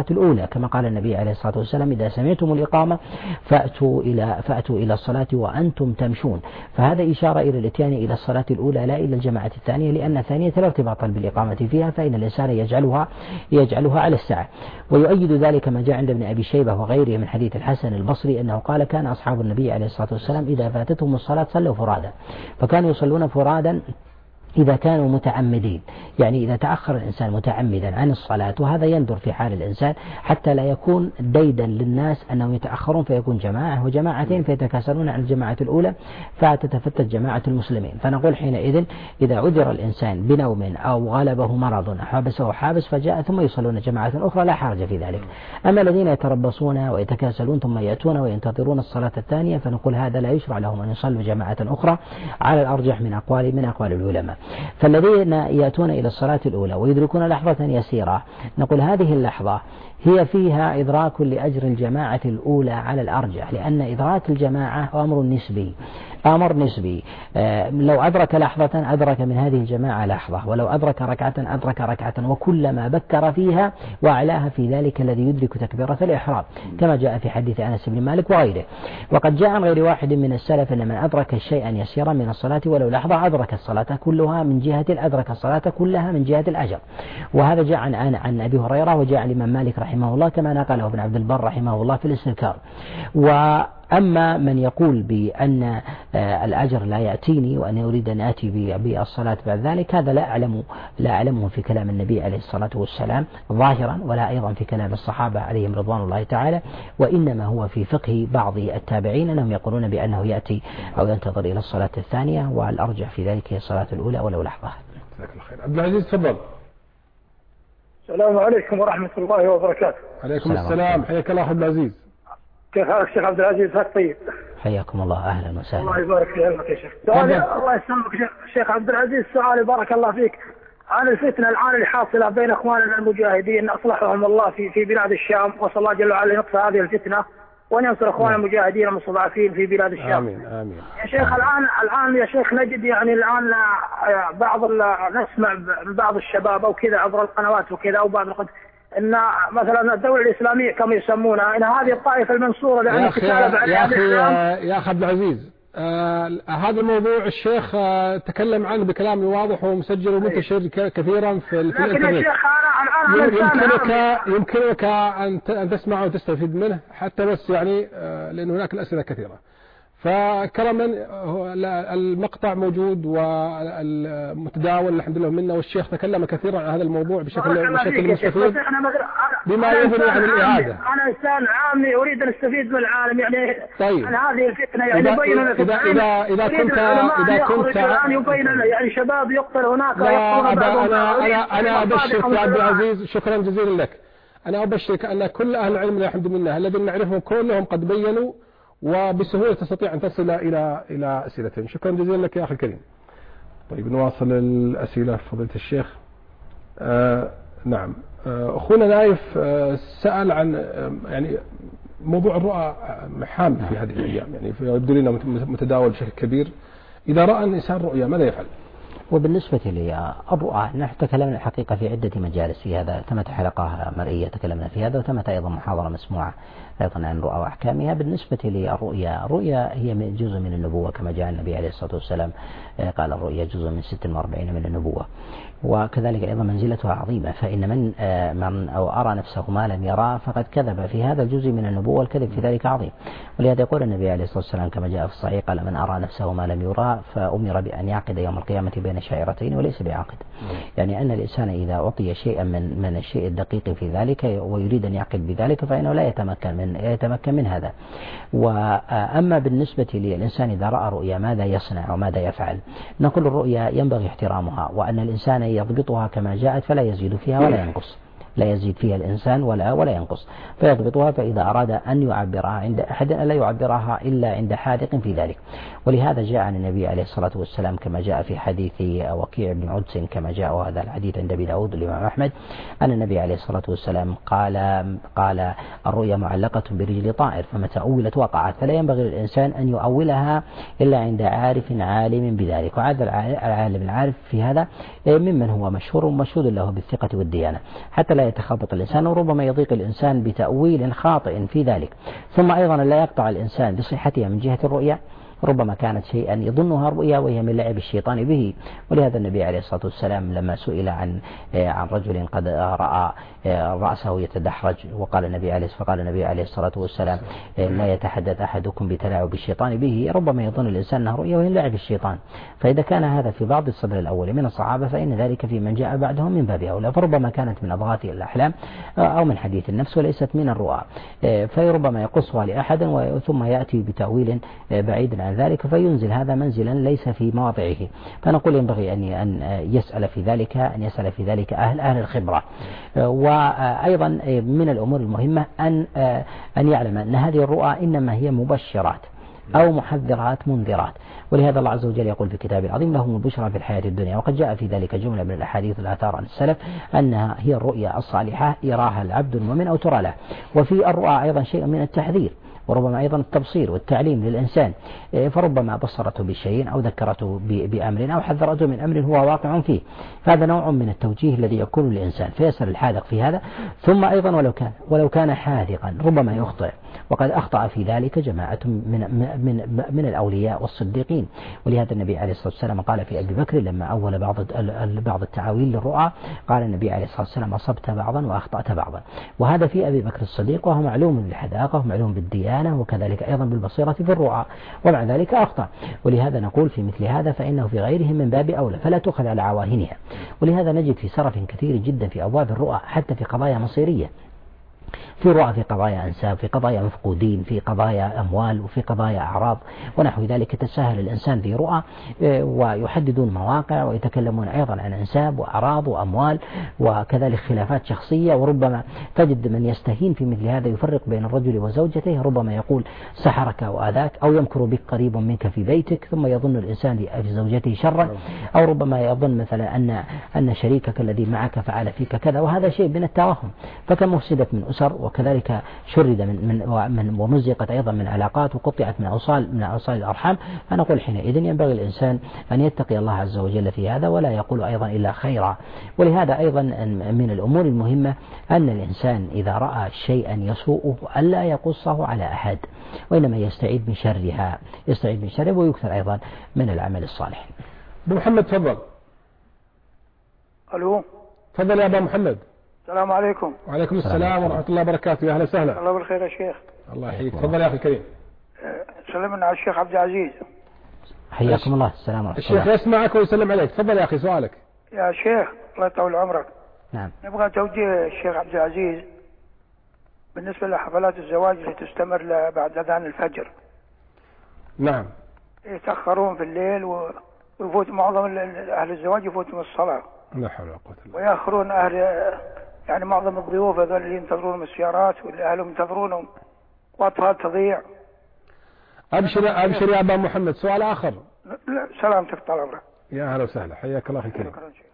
كما قال النبي عليه الصلاة والسلام إذا سمعتم الإقامة فأتوا إلى فأتوا إلى الصلاة وأنتم تمشون. فهذا إشارة إلى الإتيان إلى الصلاة الأولى لا إلى الجماعة الثانية، لأن الثانية لا ارتباط بالإقامة فيها، فإن الإنسان يجعلها يجعلها على الساعة. ويؤيد ذلك ما جاء عند ابن أبي شيبة وغيره من حديث الحسن البصري أنه قال كان أصحاب النبي عليه الصلاة والسلام إذا فاتتهم الصلاة صلوا فرادا، فكانوا يصلون فرادا إذا كانوا متعمدين، يعني إذا تأخر الإنسان متعمدا عن الصلاة، وهذا يندر في حال الإنسان حتى لا يكون ديدا للناس أنهم يتأخرون فيكون جماعة وجماعتين فيتكاسلون عن الجماعة الأولى فتتفتت جماعة المسلمين. فنقول حينئذ إذا عذر الإنسان بنوم أو غلبه مرض أو حبسه حابس فجاء ثم يصلون جماعة أخرى لا حرج في ذلك. أما الذين يتربصون ويتكاسلون ثم يأتون وينتظرون الصلاة الثانية فنقول هذا لا يشرع لهم أن يصلوا جماعة أخرى على الأرجح من أقوال من أقوال العلماء. فالذين يأتون إلى الصلاة الأولى ويدركون لحظة يسيرة نقول هذه اللحظة هي فيها إدراك لأجر الجماعة الأولى على الأرجح، لأن إدراك الجماعة أمر نسبي أمر نسبي لو أدرك لحظة أدرك من هذه الجماعة لحظة، ولو أدرك ركعة أدرك ركعة، وكلما بكر فيها وأعلاها في ذلك الذي يدرك تكبيرة الإحرام كما جاء في حديث أنس بن مالك وغيره. وقد جاء عن غير واحد من السلف أن من أدرك شيئا يسيرا من الصلاة ولو لحظة أدرك الصلاة كلها من جهة أدرك الصلاة كلها من جهة الأجر. وهذا جاء عن عن أبي هريرة وجاء عن الإمام مالك رحمه الله كما نقله ابن عبد البر رحمه الله في الاستذكار. وأما من يقول بأن الأجر لا يأتيني وأن يريد أن آتي بالصلاة بعد ذلك هذا لا أعلم لا أعلمه في كلام النبي عليه الصلاة والسلام ظاهرا ولا أيضا في كلام الصحابة عليهم رضوان الله تعالى، وإنما هو في فقه بعض التابعين أنهم يقولون بأنه يأتي أو ينتظر إلى الصلاة الثانية، والأرجح في ذلك هي الصلاة الأولى ولو لحظة. جزاك الله خير. عبد العزيز تفضل. السلام عليكم ورحمة الله وبركاته. عليكم السلام، حياك الله عبد العزيز. كيف حالك شيخ عبد العزيز؟ هاك طيب. حياكم الله، أهلا وسهلا. الله يبارك في علمك يا شيخ. سؤالي الله يسلمك شيخ عبد العزيز، سؤالي بارك الله فيك عن الفتنة الآن اللي حاصلة بين إخواننا المجاهدين أصلحهم الله في في بلاد الشام، وصلى الله جل وعلا ينصر هذه الفتنة وأن ينصر إخواننا المجاهدين المستضعفين في بلاد الشام. آمين آمين. يا شيخ الآن الآن يا شيخ نجد يعني الآن بعض نسمع من بعض الشباب أو كذا عبر القنوات وكذا أو بعض القنوات ان مثلا الدولة الإسلامية كما يسمونها ان هذه الطائفة المنصورة لأن كتابة بعد يا أخي يا أخي عبد العزيز آه هذا الموضوع الشيخ آه تكلم عنه بكلام واضح ومسجل ومنتشر كثيرا في الانترنت. يمكنك يمكنك أن أن تسمع وتستفيد منه حتى بس يعني آه لأن هناك الأسئلة كثيرة. فكرما المقطع موجود والمتداول الحمد لله منا، والشيخ تكلم كثيرا عن هذا الموضوع بشكل بشكل مستفيد بما يغني عن الإعادة. أنا إنسان عامي أريد أن أستفيد من العالم يعني طيب. عن هذه الفتنة يعني إذا يبين إذا إذا إذا كنت إذا كنت الآن يبين يعني شباب يقتل هناك. لا أنا أنا أنا أبشرك يا عبد العزيز، شكرا جزيلا لك. أنا أبشرك أن كل أهل العلم الحمد لله الذين نعرفهم كلهم قد بينوا وبسهولة تستطيع أن تصل إلى إلى أسئلتهم. شكرا جزيلا لك يا أخي الكريم. طيب نواصل الأسئلة فضيلة الشيخ. آه نعم آه أخونا نايف آه سأل عن آه يعني موضوع الرؤى حام في هذه الأيام، يعني يبدو لنا متداول بشكل كبير. إذا رأى الإنسان رؤيا ماذا يفعل؟ وبالنسبة للرؤى نحن تكلمنا الحقيقة في عدة مجالس في هذا، تمت حلقة مرئية تكلمنا في هذا، وتمت أيضا محاضرة مسموعة أيضا عن الرؤى وأحكامها. بالنسبة للرؤيا، الرؤيا هي جزء من النبوة كما جاء النبي عليه الصلاة والسلام قال الرؤيا جزء من ستة وأربعين من النبوة، وكذلك أيضا منزلتها عظيمة. فإن من من أو أرى نفسه ما لم يرى فقد كذب في هذا الجزء من النبوة، والكذب في ذلك عظيم. ولهذا يقول النبي عليه الصلاة والسلام كما جاء في الصحيح قال من أرى نفسه ما لم يرى فأمر بأن يعقد يوم القيامة بين شعيرتين وليس بعاقد. يعني أن الإنسان إذا أعطي شيئا من من الشيء الدقيق في ذلك ويريد أن يعقد بذلك فإنه لا يتمكن من يتمكن من هذا. وأما بالنسبة للإنسان إذا رأى رؤيا ماذا يصنع وماذا يفعل؟ نقول الرؤيا ينبغي احترامها، وأن الإنسان يضبطها كما جاءت فلا يزيد فيها ولا ينقص، لا يزيد فيها الإنسان ولا ولا ينقص، فيضبطها. فإذا أراد أن يعبرها عند أحد لا يعبرها إلا عند حاذق في ذلك. ولهذا جاء عن النبي عليه الصلاة والسلام كما جاء في حديث وكيع بن عدس كما جاء وهذا الحديث عند أبي داود الإمام أحمد أن النبي عليه الصلاة والسلام قال قال الرؤيا معلقة برجل طائر فمتى أولت وقعت، فلا ينبغي للإنسان أن يؤولها إلا عند عارف عالم بذلك. وهذا العالم العارف في هذا ممن هو مشهور ومشهود له بالثقة والديانة، حتى لا لا يتخبط الإنسان، وربما يضيق الإنسان بتأويل خاطئ في ذلك. ثم أيضا لا يقطع الإنسان بصحتها من جهة الرؤيا، ربما كانت شيئا يظنها رؤيا وهي من لعب الشيطان به. ولهذا النبي عليه الصلاة والسلام لما سئل عن عن رجل قد رأى رأسه يتدحرج، وقال النبي عليه فقال النبي عليه الصلاة والسلام لا يتحدث أحدكم بتلاعب الشيطان به، ربما يظن الإنسان أنها رؤيا وهي لعب الشيطان. فإذا كان هذا في بعض الصدر الأول من الصحابة فإن ذلك في من جاء بعدهم من باب أولى، فربما كانت من أضغاث الأحلام أو من حديث النفس وليست من الرؤى، فربما يقصها لأحد ثم يأتي بتأويل بعيد عن ذلك فينزل هذا منزلا ليس في مواضعه. فنقول ينبغي أن يسأل في ذلك أن يسأل في ذلك أهل أهل الخبرة. وأيضا من الأمور المهمة أن أن يعلم أن هذه الرؤى إنما هي مبشرات أو محذرات منذرات. ولهذا الله عز وجل يقول في كتابه العظيم لهم البشرى في الحياة الدنيا، وقد جاء في ذلك جملة من الأحاديث الآثار عن السلف أنها هي الرؤيا الصالحة يراها العبد المؤمن أو ترى له. وفي الرؤى أيضا شيء من التحذير، وربما أيضا التبصير والتعليم للإنسان، فربما بصرته بشيء أو ذكرته بأمر أو حذرته من أمر هو واقع فيه، فهذا نوع من التوجيه الذي يكون للإنسان، فيسأل الحاذق في هذا. ثم أيضا ولو كان ولو كان حاذقا ربما يخطئ، وقد أخطأ في ذلك جماعة من من من الأولياء والصديقين. ولهذا النبي عليه الصلاة والسلام قال في أبي بكر لما أول بعض بعض التعاويل للرؤى، قال النبي عليه الصلاة والسلام أصبت بعضا وأخطأت بعضا. وهذا في أبي بكر الصديق، وهو معلوم بالحذاقة ومعلوم بالديانة وكذلك أيضا بالبصيرة في الرؤى، ومع ذلك أخطأ. ولهذا نقول في مثل هذا فإنه في غيرهم من باب أولى، فلا تؤخذ على عواهنها. ولهذا نجد في سرف كثير جدا في أبواب الرؤى حتى في قضايا مصيرية، في رؤى في قضايا أنساب، في قضايا مفقودين، في قضايا أموال، وفي قضايا أعراض ونحو ذلك. تساهل الإنسان في رؤى ويحددون مواقع ويتكلمون أيضا عن أنساب وأعراض وأموال وكذلك خلافات شخصية. وربما تجد من يستهين في مثل هذا يفرق بين الرجل وزوجته، ربما يقول سحرك وآذاك، أو يمكر بك قريب منك في بيتك ثم يظن الإنسان في زوجته شرا، أو ربما يظن مثلا أن أن شريكك الذي معك فعل فيك كذا، وهذا شيء من التوهم. فكم أفسدت من أسر، وكذلك شرد من من ومزقت أيضا من علاقات، وقطعت من أوصال من أوصال الأرحام. فنقول حينئذ ينبغي الإنسان أن يتقي الله عز وجل في هذا ولا يقول أيضا إلا خيرا. ولهذا أيضا من الأمور المهمة أن الإنسان إذا رأى شيئا يسوءه ألا يقصه على أحد، وإنما يستعيد من شرها يستعيد من شرها ويكثر أيضا من العمل الصالح. أبو محمد تفضل. ألو تفضل يا أبا محمد. السلام عليكم. وعليكم السلام ورحمة الله وبركاته. يا أهلا وسهلا. الله بالخير يا شيخ. الله يحييك. تفضل يا أخي الكريم. سلمنا على الشيخ عبد العزيز. حياكم الله. السلام عليكم. الشيخ يسمعك ويسلم عليك. تفضل يا أخي سؤالك. يا شيخ الله يطول عمرك. نعم. نبغى توجيه الشيخ عبد العزيز بالنسبة لحفلات الزواج اللي تستمر بعد أذان الفجر. نعم. يتأخرون في الليل ويفوت معظم أهل الزواج يفوتون الصلاة. لا حول ولا قوة إلا بالله. ويأخرون أهل يعني معظم الضيوف هذول اللي ينتظرون السيارات واللي أهلهم ينتظرونهم، وأطفال تضيع. أبشر أبشر يا أبا محمد. سؤال آخر. لا سلامتك طال عمرك. يا أهلا وسهلا. حياك الله أخي الكريم.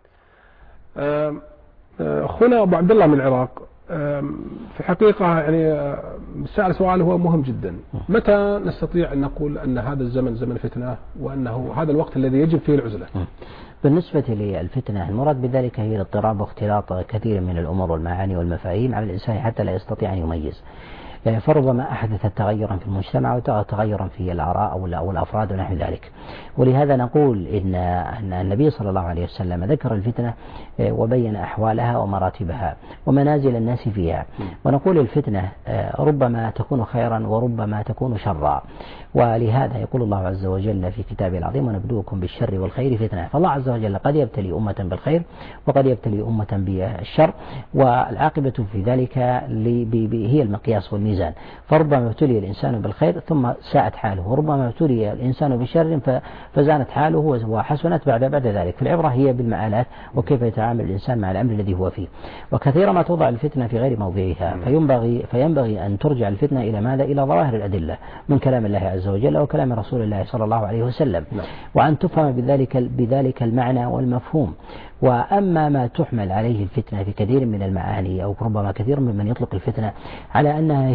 أخونا أبو عبد الله من العراق في حقيقة يعني سأل سؤال هو مهم جدا. متى نستطيع أن نقول أن هذا الزمن زمن فتنة وأنه هذا الوقت الذي يجب فيه العزلة؟ بالنسبة للفتنة المراد بذلك هي الاضطراب واختلاط كثير من الأمور والمعاني والمفاهيم على الإنسان حتى لا يستطيع أن يميز. فربما أحدثت تغيرا في المجتمع وتغيرا في الآراء أو الأفراد ونحو ذلك. ولهذا نقول إن أن النبي صلى الله عليه وسلم ذكر الفتنة وبين أحوالها ومراتبها ومنازل الناس فيها. ونقول الفتنة ربما تكون خيرا وربما تكون شرا، ولهذا يقول الله عز وجل في كتابه العظيم ونبلوكم بالشر والخير فتنة. فالله عز وجل قد يبتلي أمة بالخير وقد يبتلي أمة بالشر، والعاقبة في ذلك هي المقياس والميزان. فربما ابتلي الإنسان بالخير ثم ساءت حاله، وربما ابتلي الإنسان بشر فزانت حاله وحسنت بعد بعد ذلك. فالعبرة هي بالمآلات وكيف يتعامل الإنسان مع الأمر الذي هو فيه. وكثيرا ما توضع الفتنة في غير موضعها، فينبغي فينبغي أن ترجع الفتنة إلى ماذا؟ إلى ظواهر الأدلة من كلام الله عز وجل أو كلام رسول الله صلى الله عليه وسلم، وأن تفهم بذلك بذلك المعنى والمفهوم. وأما ما تحمل عليه الفتنة في كثير من المعاني أو ربما كثير ممن يطلق الفتنة على أنها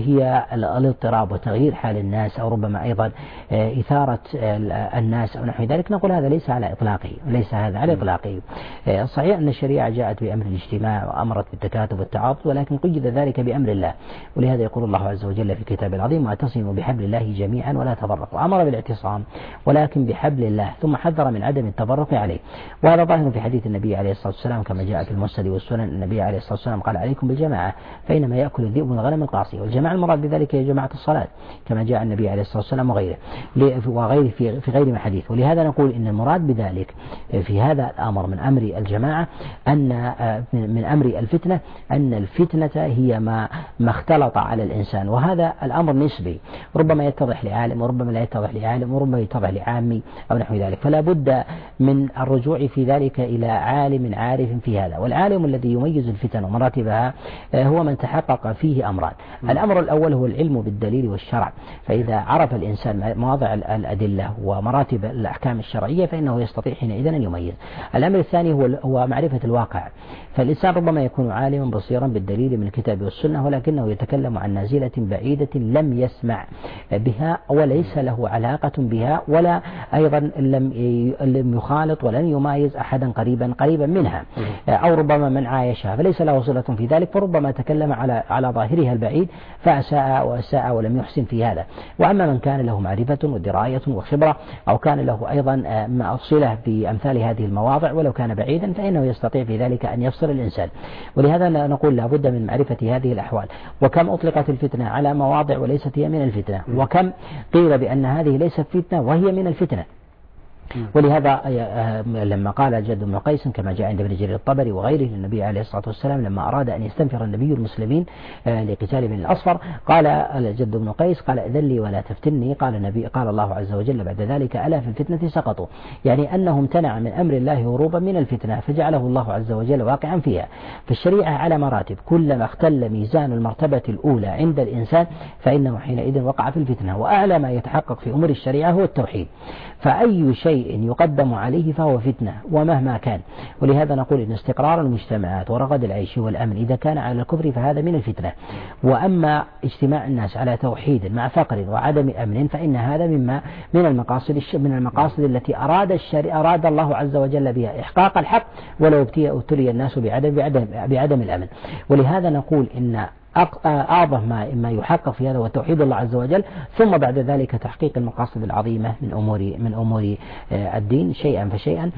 هي الاضطراب وتغيير حال الناس، أو ربما أيضا إثارة الناس أو نحو ذلك، نقول هذا ليس على إطلاقه، ليس هذا على إطلاقه. صحيح أن الشريعة جاءت بأمر الاجتماع وأمرت بالتكاتف والتعاطف، ولكن قيد ذلك بأمر الله، ولهذا يقول الله عز وجل في كتابه العظيم: واعتصموا بحبل الله جميعا ولا تفرقوا. أمر بالاعتصام ولكن بحبل الله، ثم حذر من عدم التفرق عليه، وهذا ظاهر في حديث النبي عليه الصلاة والسلام كما جاء في المسند والسنن. النبي عليه الصلاة والسلام قال: عليكم بالجماعة فإنما يأكل الذئب من الغنم القاصية. والجماعة المراد بذلك هي جماعة الصلاة كما جاء النبي عليه الصلاة والسلام وغيره وغيره في في غير من حديث. ولهذا نقول إن المراد بذلك في هذا الأمر من أمر الجماعة أن من أمر الفتنة أن الفتنة هي ما ما اختلط على الإنسان، وهذا الأمر نسبي، ربما يتضح لعالم وربما لا يتضح لعالم وربما يتضح لعامي أو نحو ذلك، فلا بد من الرجوع في ذلك إلى عالم عارف في هذا. والعالم الذي يميز الفتن ومراتبها هو من تحقق فيه أمران. الأمر الأول هو العلم بالدليل والشرع، فإذا عرف الإنسان مواضع الأدلة ومراتب الأحكام الشرعية فإنه يستطيع حينئذ أن يميز. الأمر الثاني هو هو معرفة الواقع، فالإنسان ربما يكون عالما بصيرا بالدليل من الكتاب والسنة، ولكنه يتكلم عن نازلة بعيدة لم يسمع بها وليس له علاقة بها، ولا أيضا لم لم يخالط ولن يمايز أحدا قريبا قريبا منها، أو ربما من عايشها فليس له صلة في ذلك، فربما تكلم على على ظاهرها البعيد فأساء وأساء ولم يحسن في هذا. وأما من كان له معرفة ودراية وخبرة، أو كان له أيضا صلة في أمثال هذه المواضع ولو كان بعيدا، فإنه يستطيع في ذلك أن يفصل الإنسان. ولهذا نقول لا بد من معرفة هذه الأحوال. وكم أطلقت الفتنة على مواضع وليست هي من الفتنة، وكم قيل بأن هذه ليست فتنة وهي من الفتنة. ولهذا لما قال جد بن قيس كما جاء عند ابن جرير الطبري وغيره للنبي عليه الصلاة والسلام لما أراد أن يستنفر النبي المسلمين لقتال بن الأصفر، قال جد بن قيس قال: إذن لي ولا تفتني. قال النبي قال الله عز وجل بعد ذلك: ألا في الفتنة سقطوا، يعني أنه امتنع من أمر الله هروبا من الفتنة فجعله الله عز وجل واقعا فيها. فالشريعة على مراتب، كلما اختل ميزان المرتبة الأولى عند الإنسان فإنه حينئذ وقع في الفتنة. وأعلى ما يتحقق في أمور الشريعة هو التوحيد، فأي شيء يقدم عليه فهو فتنة ومهما كان. ولهذا نقول إن استقرار المجتمعات ورغد العيش والأمن إذا كان على الكفر فهذا من الفتنة. وأما اجتماع الناس على توحيد مع فقر وعدم أمن فإن هذا مما من المقاصد من المقاصد التي أراد الشريعة أراد الله عز وجل بها إحقاق الحق، ولو ابتلي الناس بعدم بعدم بعدم الأمن. ولهذا نقول إن أعظم ما ما يحقق في هذا هو توحيد الله عز وجل، ثم بعد ذلك تحقيق المقاصد العظيمة من أمور من أمور الدين شيئا فشيئا.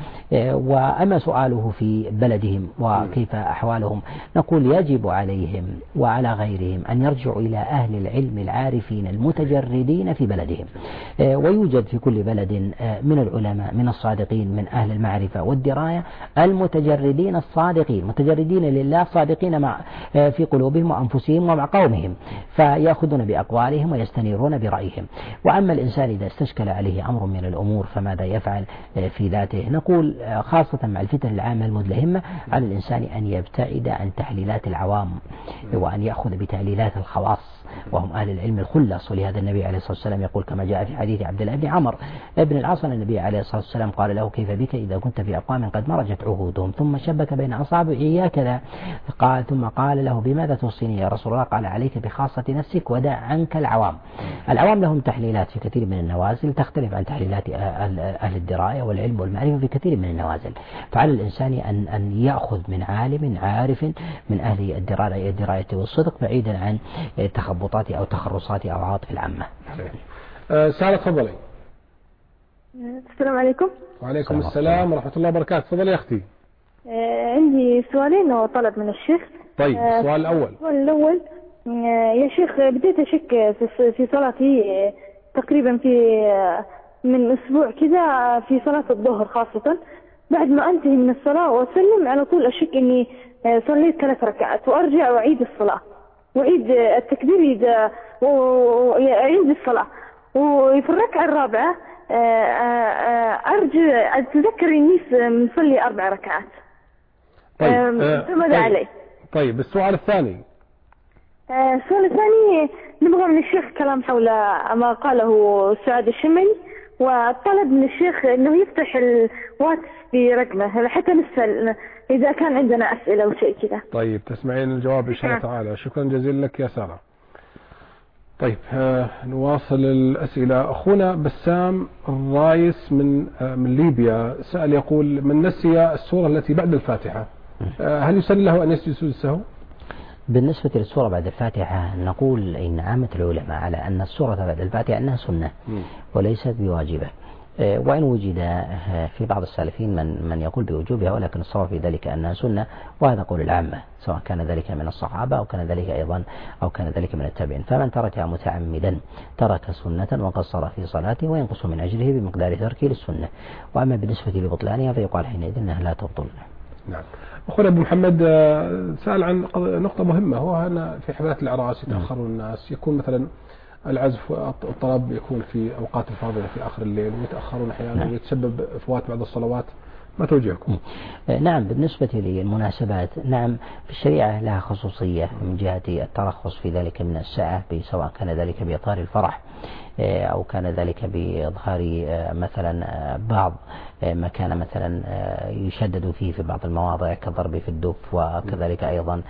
وأما سؤاله في بلدهم وكيف أحوالهم، نقول يجب عليهم وعلى غيرهم أن يرجعوا إلى أهل العلم العارفين المتجردين في بلدهم. ويوجد في كل بلد من العلماء من الصادقين من أهل المعرفة والدراية المتجردين الصادقين، متجردين لله صادقين مع في قلوبهم وأنفسهم ومع قومهم، فيأخذون بأقوالهم ويستنيرون برأيهم. وأما الإنسان إذا استشكل عليه أمر من الأمور فماذا يفعل في ذاته؟ نقول خاصة مع الفتن العامة المدلهمة على الإنسان أن يبتعد عن تحليلات العوام وأن يأخذ بتحليلات الخواص وهم أهل العلم الخلص. ولهذا النبي عليه الصلاة والسلام يقول كما جاء في حديث عبد الله بن عمر بن العاص أن النبي عليه الصلاة والسلام قال له: كيف بك إذا كنت في أقوام قد مرجت عهودهم ثم شبك بين أصابعه هكذا؟ قال ثم قال له: بماذا توصيني يا رسول الله؟ قال: عليك بخاصة نفسك ودع عنك العوام. العوام لهم تحليلات في كثير من النوازل تختلف عن تحليلات أهل الدراية والعلم والمعرفة في كثير من النوازل، فعلى الإنسان أن أن يأخذ من عالم عارف من أهل الدراية الدراية والصدق بعيدا عن تخبطات أو تخرصات أو عواطف العامة. سارة تفضلي. السلام عليكم. وعليكم السلام ورحمة الله وبركاته. تفضلي يا أختي. عندي سؤالين وطلب من الشيخ. طيب السؤال الأول. السؤال الأول يا شيخ، بديت أشك في في صلاتي تقريبا في من أسبوع كذا في صلاة الظهر، خاصة بعد ما أنتهي من الصلاة وأسلم على طول أشك إني صليت ثلاث ركعات وأرجع وأعيد الصلاة وأعيد التكبير إذا وأعيد الصلاة، وفي الركعة الرابعة أرجع أتذكر إني مصلي أربع ركعات. طيب فماذا طيب. علي؟ طيب السؤال الثاني. السؤال الثاني نبغى من الشيخ كلام حول ما قاله سعاد الشمري، والطلب من الشيخ انه يفتح الواتس برقمه حتى نسأل اذا كان عندنا اسئله او شيء كذا. طيب تسمعين الجواب ان شاء الله تعالى. شكرا جزيلا لك يا ساره. طيب آه نواصل الأسئلة. أخونا بسام الرايس من آه من ليبيا سأل يقول: من نسي السورة التي بعد الفاتحة آه هل يسن له أن يسجد سجود السهو؟ بالنسبة للسورة بعد الفاتحة نقول إن عامة العلماء على أن السورة بعد الفاتحة أنها سنة وليست بواجبة، وإن وجد في بعض السالفين من من يقول بوجوبها، ولكن الصواب في ذلك أنها سنة، وهذا قول العامة سواء كان ذلك من الصحابة أو كان ذلك أيضا أو كان ذلك من التابعين. فمن تركها متعمدا ترك سنة وقصر في صلاته وينقص من أجره بمقدار تركه للسنة. وأما بالنسبة لبطلانها فيقال حينئذ أنها لا تبطل. نعم. أخونا أبو محمد سأل عن نقطة مهمة، هو أن في حفلات الأعراس يتأخرون الناس، يكون مثلا العزف والطرب يكون في أوقات الفاضلة في آخر الليل ويتأخرون أحيانا ويتسبب فوات بعض الصلوات، ما توجهكم؟ نعم، بالنسبة للمناسبات نعم في الشريعة لها خصوصية من جهة الترخص في ذلك من الساعة، سواء كان ذلك بإطار الفرح أو كان ذلك بإظهار مثلا بعض ما كان مثلا يشدد فيه في بعض المواضع كالضرب في الدف، وكذلك أيضا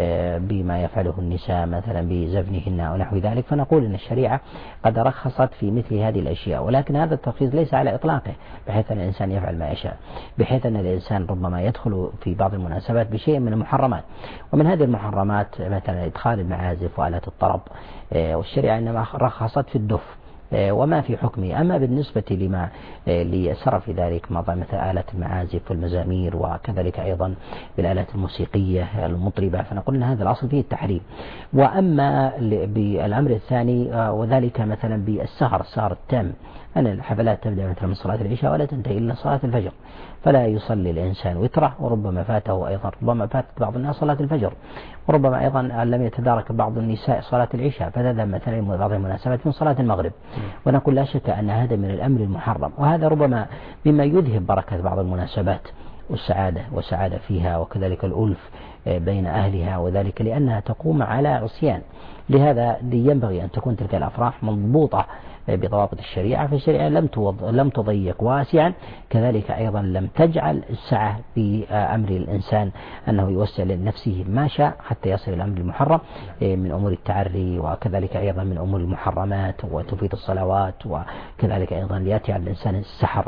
بما يفعله النساء مثلا بزفنهن ونحو ذلك. فنقول أن الشريعة قد رخصت في مثل هذه الأشياء، ولكن هذا الترخيص ليس على إطلاقه بحيث أن الإنسان يفعل ما يشاء، بحيث أن الإنسان ربما يدخل في بعض المناسبات بشيء من المحرمات، ومن هذه المحرمات مثلا إدخال المعازف وآلات الطرب، والشريعة إنما رخصت في الدف وما في حكمه. أما بالنسبة لما ليسر في ذلك مثل آلات المعازف والمزامير وكذلك أيضا بالآلات الموسيقية المطربة، فنقول أن هذا الأصل فيه التحريم. وأما بالأمر الثاني وذلك مثلا بالسهر السهر التام، أن الحفلات تبدأ مثلا من صلاة العشاء ولا تنتهي إلا صلاة الفجر، فلا يصلي الإنسان وتره، وربما فاته أيضا ربما فات بعض الناس صلاة الفجر، وربما أيضا لم يتدارك بعض النساء صلاة العشاء فتذهب مثلا بعض المناسبات من صلاة المغرب. ونقول لا شك أن هذا من الأمر المحرم، وهذا ربما مما يذهب بركة بعض المناسبات والسعادة والسعادة فيها، وكذلك الألف بين أهلها، وذلك لأنها تقوم على عصيان. لهذا ينبغي أن تكون تلك الأفراح مضبوطة بضوابط الشريعة، فالشريعة لم لم تضيق واسعا، كذلك أيضا لم تجعل السعة بأمر الإنسان أنه يوسع لنفسه ما شاء حتى يصل إلى الأمر المحرم من أمور التعري، وكذلك أيضا من أمور المحرمات وتفيت الصلوات، وكذلك أيضا يأتي على الإنسان السحر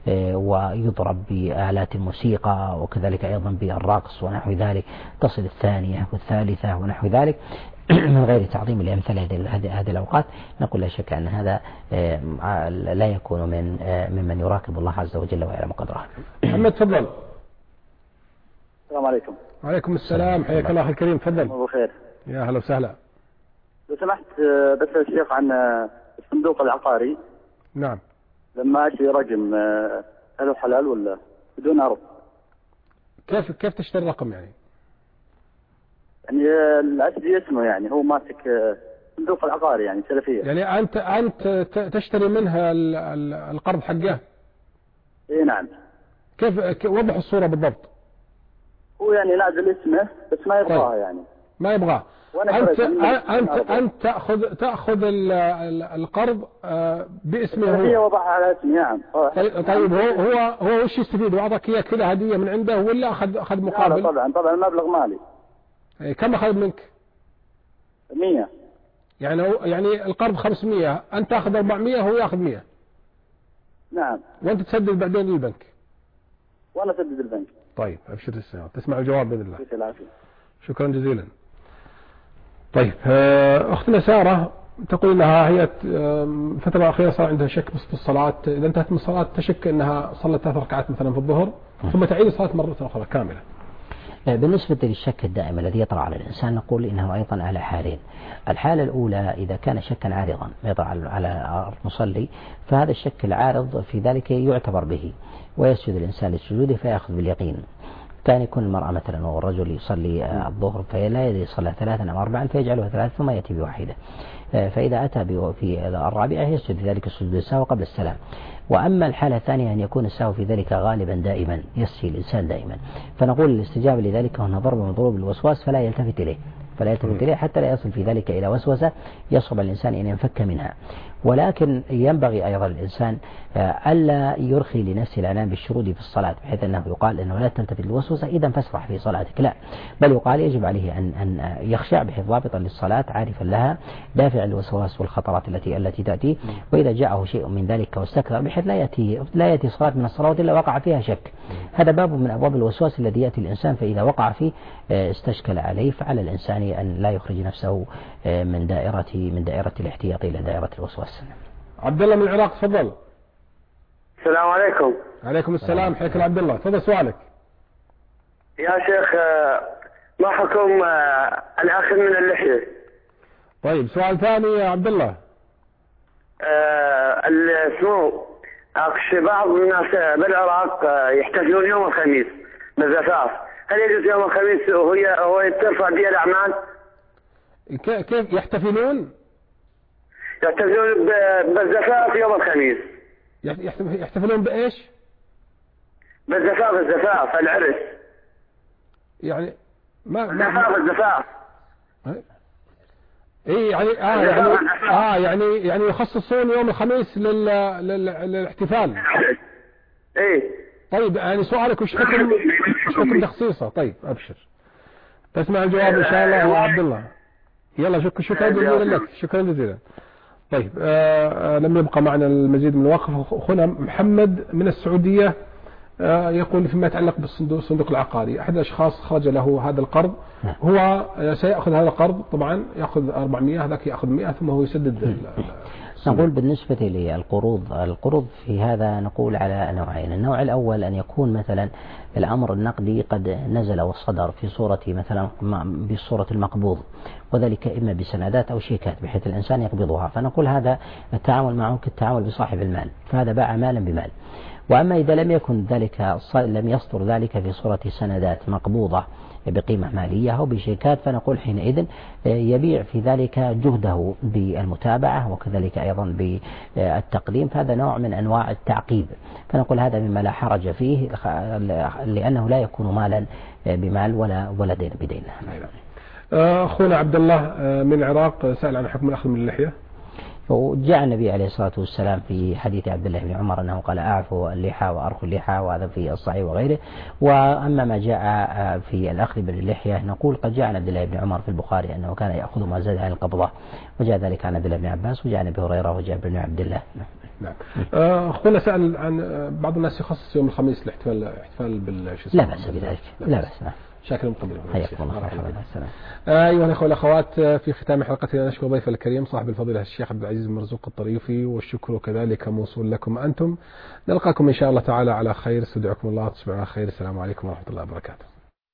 ويضرب بآلات الموسيقى، وكذلك أيضا بالرقص ونحو ذلك، تصل الثانية والثالثة ونحو ذلك من غير تعظيم لأمثال هذه الأوقات. نقول لا شك أن هذا لا يكون من ممن يراقب الله عز وجل ويعلم قدره. محمد تفضل. السلام عليكم. وعليكم السلام، حياك الله أخي الكريم، تفضل. الله خير. يا هلا وسهلا. لو سمحت بسأل الشيخ عن الصندوق العقاري. نعم. لما أشتري رقم هل هو حلال ولا بدون عرض؟ كيف كيف تشتري رقم يعني؟ يعني الأسدي اسمه يعني هو ماسك صندوق العقاري يعني سلفية. يعني أنت أنت تشتري منها القرض حقه؟ إيه نعم. كيف وضح الصورة بالضبط؟ هو يعني نازل اسمه بس ما يبغاه طيب. يعني ما يبغاه. أنت أنت أنت تأخذ تأخذ القرض باسمه هو. هي وضعها على اسمي نعم. طيب هو هو هو وش يستفيد؟ وأعطاك إياه كذا هدية من عنده ولا أخذ أخذ مقابل؟ لا طبعا طبعا مبلغ مالي. كم أخذ منك؟ مية. يعني يعني القرض خمسمية، أنت تأخذ أربعمية وهو يأخذ مية. نعم. وأنت تسدد بعدين للبنك. وأنا أسدد البنك. طيب أبشر السلام، تسمع الجواب بإذن الله. العافية. شكرا جزيلا. طيب أختنا سارة تقول أنها هي فترة أخيرة صار عندها شك في الصلاة، إذا انتهت من الصلاة تشك أنها صلت ثلاث ركعات مثلا في الظهر ثم تعيد الصلاة مرة أخرى كاملة. بالنسبة للشك الدائم الذي يطرأ على الإنسان نقول إنه أيضا على حالين. الحالة الأولى إذا كان شكا عارضا يطرأ على المصلي، فهذا الشك العارض في ذلك يعتبر به ويسجد الإنسان للسجود فيأخذ باليقين. ثاني يكون المرأة مثلا والرجل يصلي الظهر فلا يدري صلى ثلاثا أو أربعا فيجعلها ثلاثة ثم يأتي بواحدة، فإذا أتى في الرابعة يسجد في ذلك السجود السهو قبل السلام. وأما الحالة الثانية أن يكون السهو في ذلك غالبا دائما يسهي الإنسان دائما، فنقول الاستجابة لذلك هو ضرب من ضروب الوسواس فلا يلتفت إليه، فلا يلتفت إليها حتى لا يصل في ذلك إلى وسوسة يصعب الإنسان أن ينفك منها. ولكن ينبغي أيضا الإنسان ألا يرخي لنفسه العنان بالشرود في الصلاة، بحيث أنه يقال أنه لا تلتفت للوسوسة إذا فاسرح في صلاتك، لا، بل يقال يجب عليه أن أن يخشع بحيث ضابطا للصلاة عارفا لها دافع الوسواس والخطرات التي التي تأتي، وإذا جاءه شيء من ذلك واستكثر بحيث لا يأتي لا يأتي صلاة من الصلوات إلا وقع فيها شك. هذا باب من أبواب الوسواس الذي يأتي الإنسان، فإذا وقع فيه استشكل عليه، فعلى الإنسان أن لا يخرج نفسه من دائرة من دائرة الاحتياط إلى دائرة الوسواس. عبد الله من العراق، تفضل. السلام عليكم. عليكم السلام، حياك الله عبد الله، تفضل سؤالك. يا شيخ ما حكم الأخذ من اللحية؟ طيب سؤال ثاني يا عبد الله. اسمه أخش بعض الناس بالعراق يحتفلون يوم الخميس بالزفاف، هل يجوز يوم الخميس وهي هو ترفع به الأعمال؟ كيف يحتفلون؟ يحتفلون بالزفاف يوم الخميس. يحتفلون بإيش؟ بالزفاف، الزفاف العرس يعني ما الزفاف الزفاف ايه يعني اه يعني اه يعني يعني يخصصون يوم الخميس لل... لل... للاحتفال. ايه طيب يعني سؤالك وش حكم وش حكم تخصيصه؟ طيب ابشر تسمع الجواب ان شاء الله يا عبد الله. يلا شكرا شكرا جزيلا لك، شكرا جزيلا. طيب آه لم يبقى معنا المزيد من الوقت. اخونا محمد من السعودية آه يقول فيما يتعلق بالصندوق الصندوق العقاري، احد الاشخاص خرج له هذا القرض، هو سيأخذ هذا القرض طبعا يأخذ أربعمائة، هذاك يأخذ مئة ثم هو يسدد. نقول بالنسبة للقروض، القروض في هذا نقول على نوعين. النوع الأول أن يكون مثلا الأمر النقدي قد نزل وصدر في صورة مثلا بصورة المقبوض، وذلك إما بسندات أو شيكات بحيث الإنسان يقبضها، فنقول هذا التعامل معه كالتعامل بصاحب المال، فهذا باع مالا بمال. وأما إذا لم يكن ذلك لم يصدر ذلك في صورة سندات مقبوضة بقيمة مالية أو بشيكات، فنقول حينئذ يبيع في ذلك جهده بالمتابعة وكذلك أيضا بالتقديم، فهذا نوع من أنواع التعقيب، فنقول هذا مما لا حرج فيه لأنه لا يكون مالا بمال ولا ولا دين بدين. أخونا عبد الله من العراق سأل عن حكم الأخذ من اللحية. وجاء النبي عليه الصلاة والسلام في حديث عبد الله بن عمر أنه قال أعفوا اللحى وأرخوا اللحى، وهذا في الصحيح وغيره. وأما ما جاء في الأخذ باللحية نقول قد جاء عن عبد الله بن عمر في البخاري أنه كان يأخذ ما زاد عن القبضة، وجاء ذلك عن عبد الله بن عباس وجاء عن أبي هريرة وجاء بن عبد الله. نعم. أخونا سأل عن بعض الناس يخصص يوم الخميس الاحتفال الاحتفال بالشيء. لا بأس بذلك، لا بأس. شاكر مقبل. حياكم الله. السلام. أيها الأخوة والأخوات، في ختام حلقتنا نشكر ضيف الكريم صاحب الفضيلة الشيخ عبد العزيز مرزوق الطريفي، والشكر كذلك موصول لكم أنتم. نلقاكم إن شاء الله تعالى على خير، استودعكم الله، تصبحوا على خير. السلام عليكم ورحمة الله وبركاته.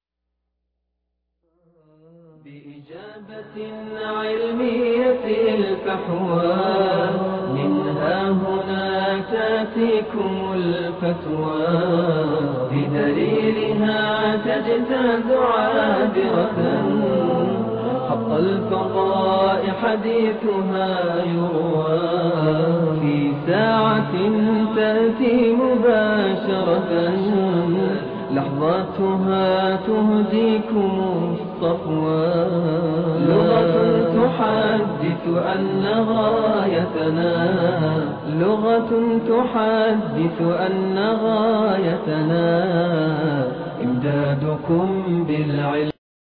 بإجابة علمية الفحوى منها هنا تأتيكم الفتوى، بدليلها تجتاز عابرة، حق الفضاء حديثها يروى، في ساعة تأتي مباشرة، لحظاتها تهديكم الصفوى، لغة تحدث أن غايتنا، لغة تحدث أن غايتنا إمدادكم بالعلم.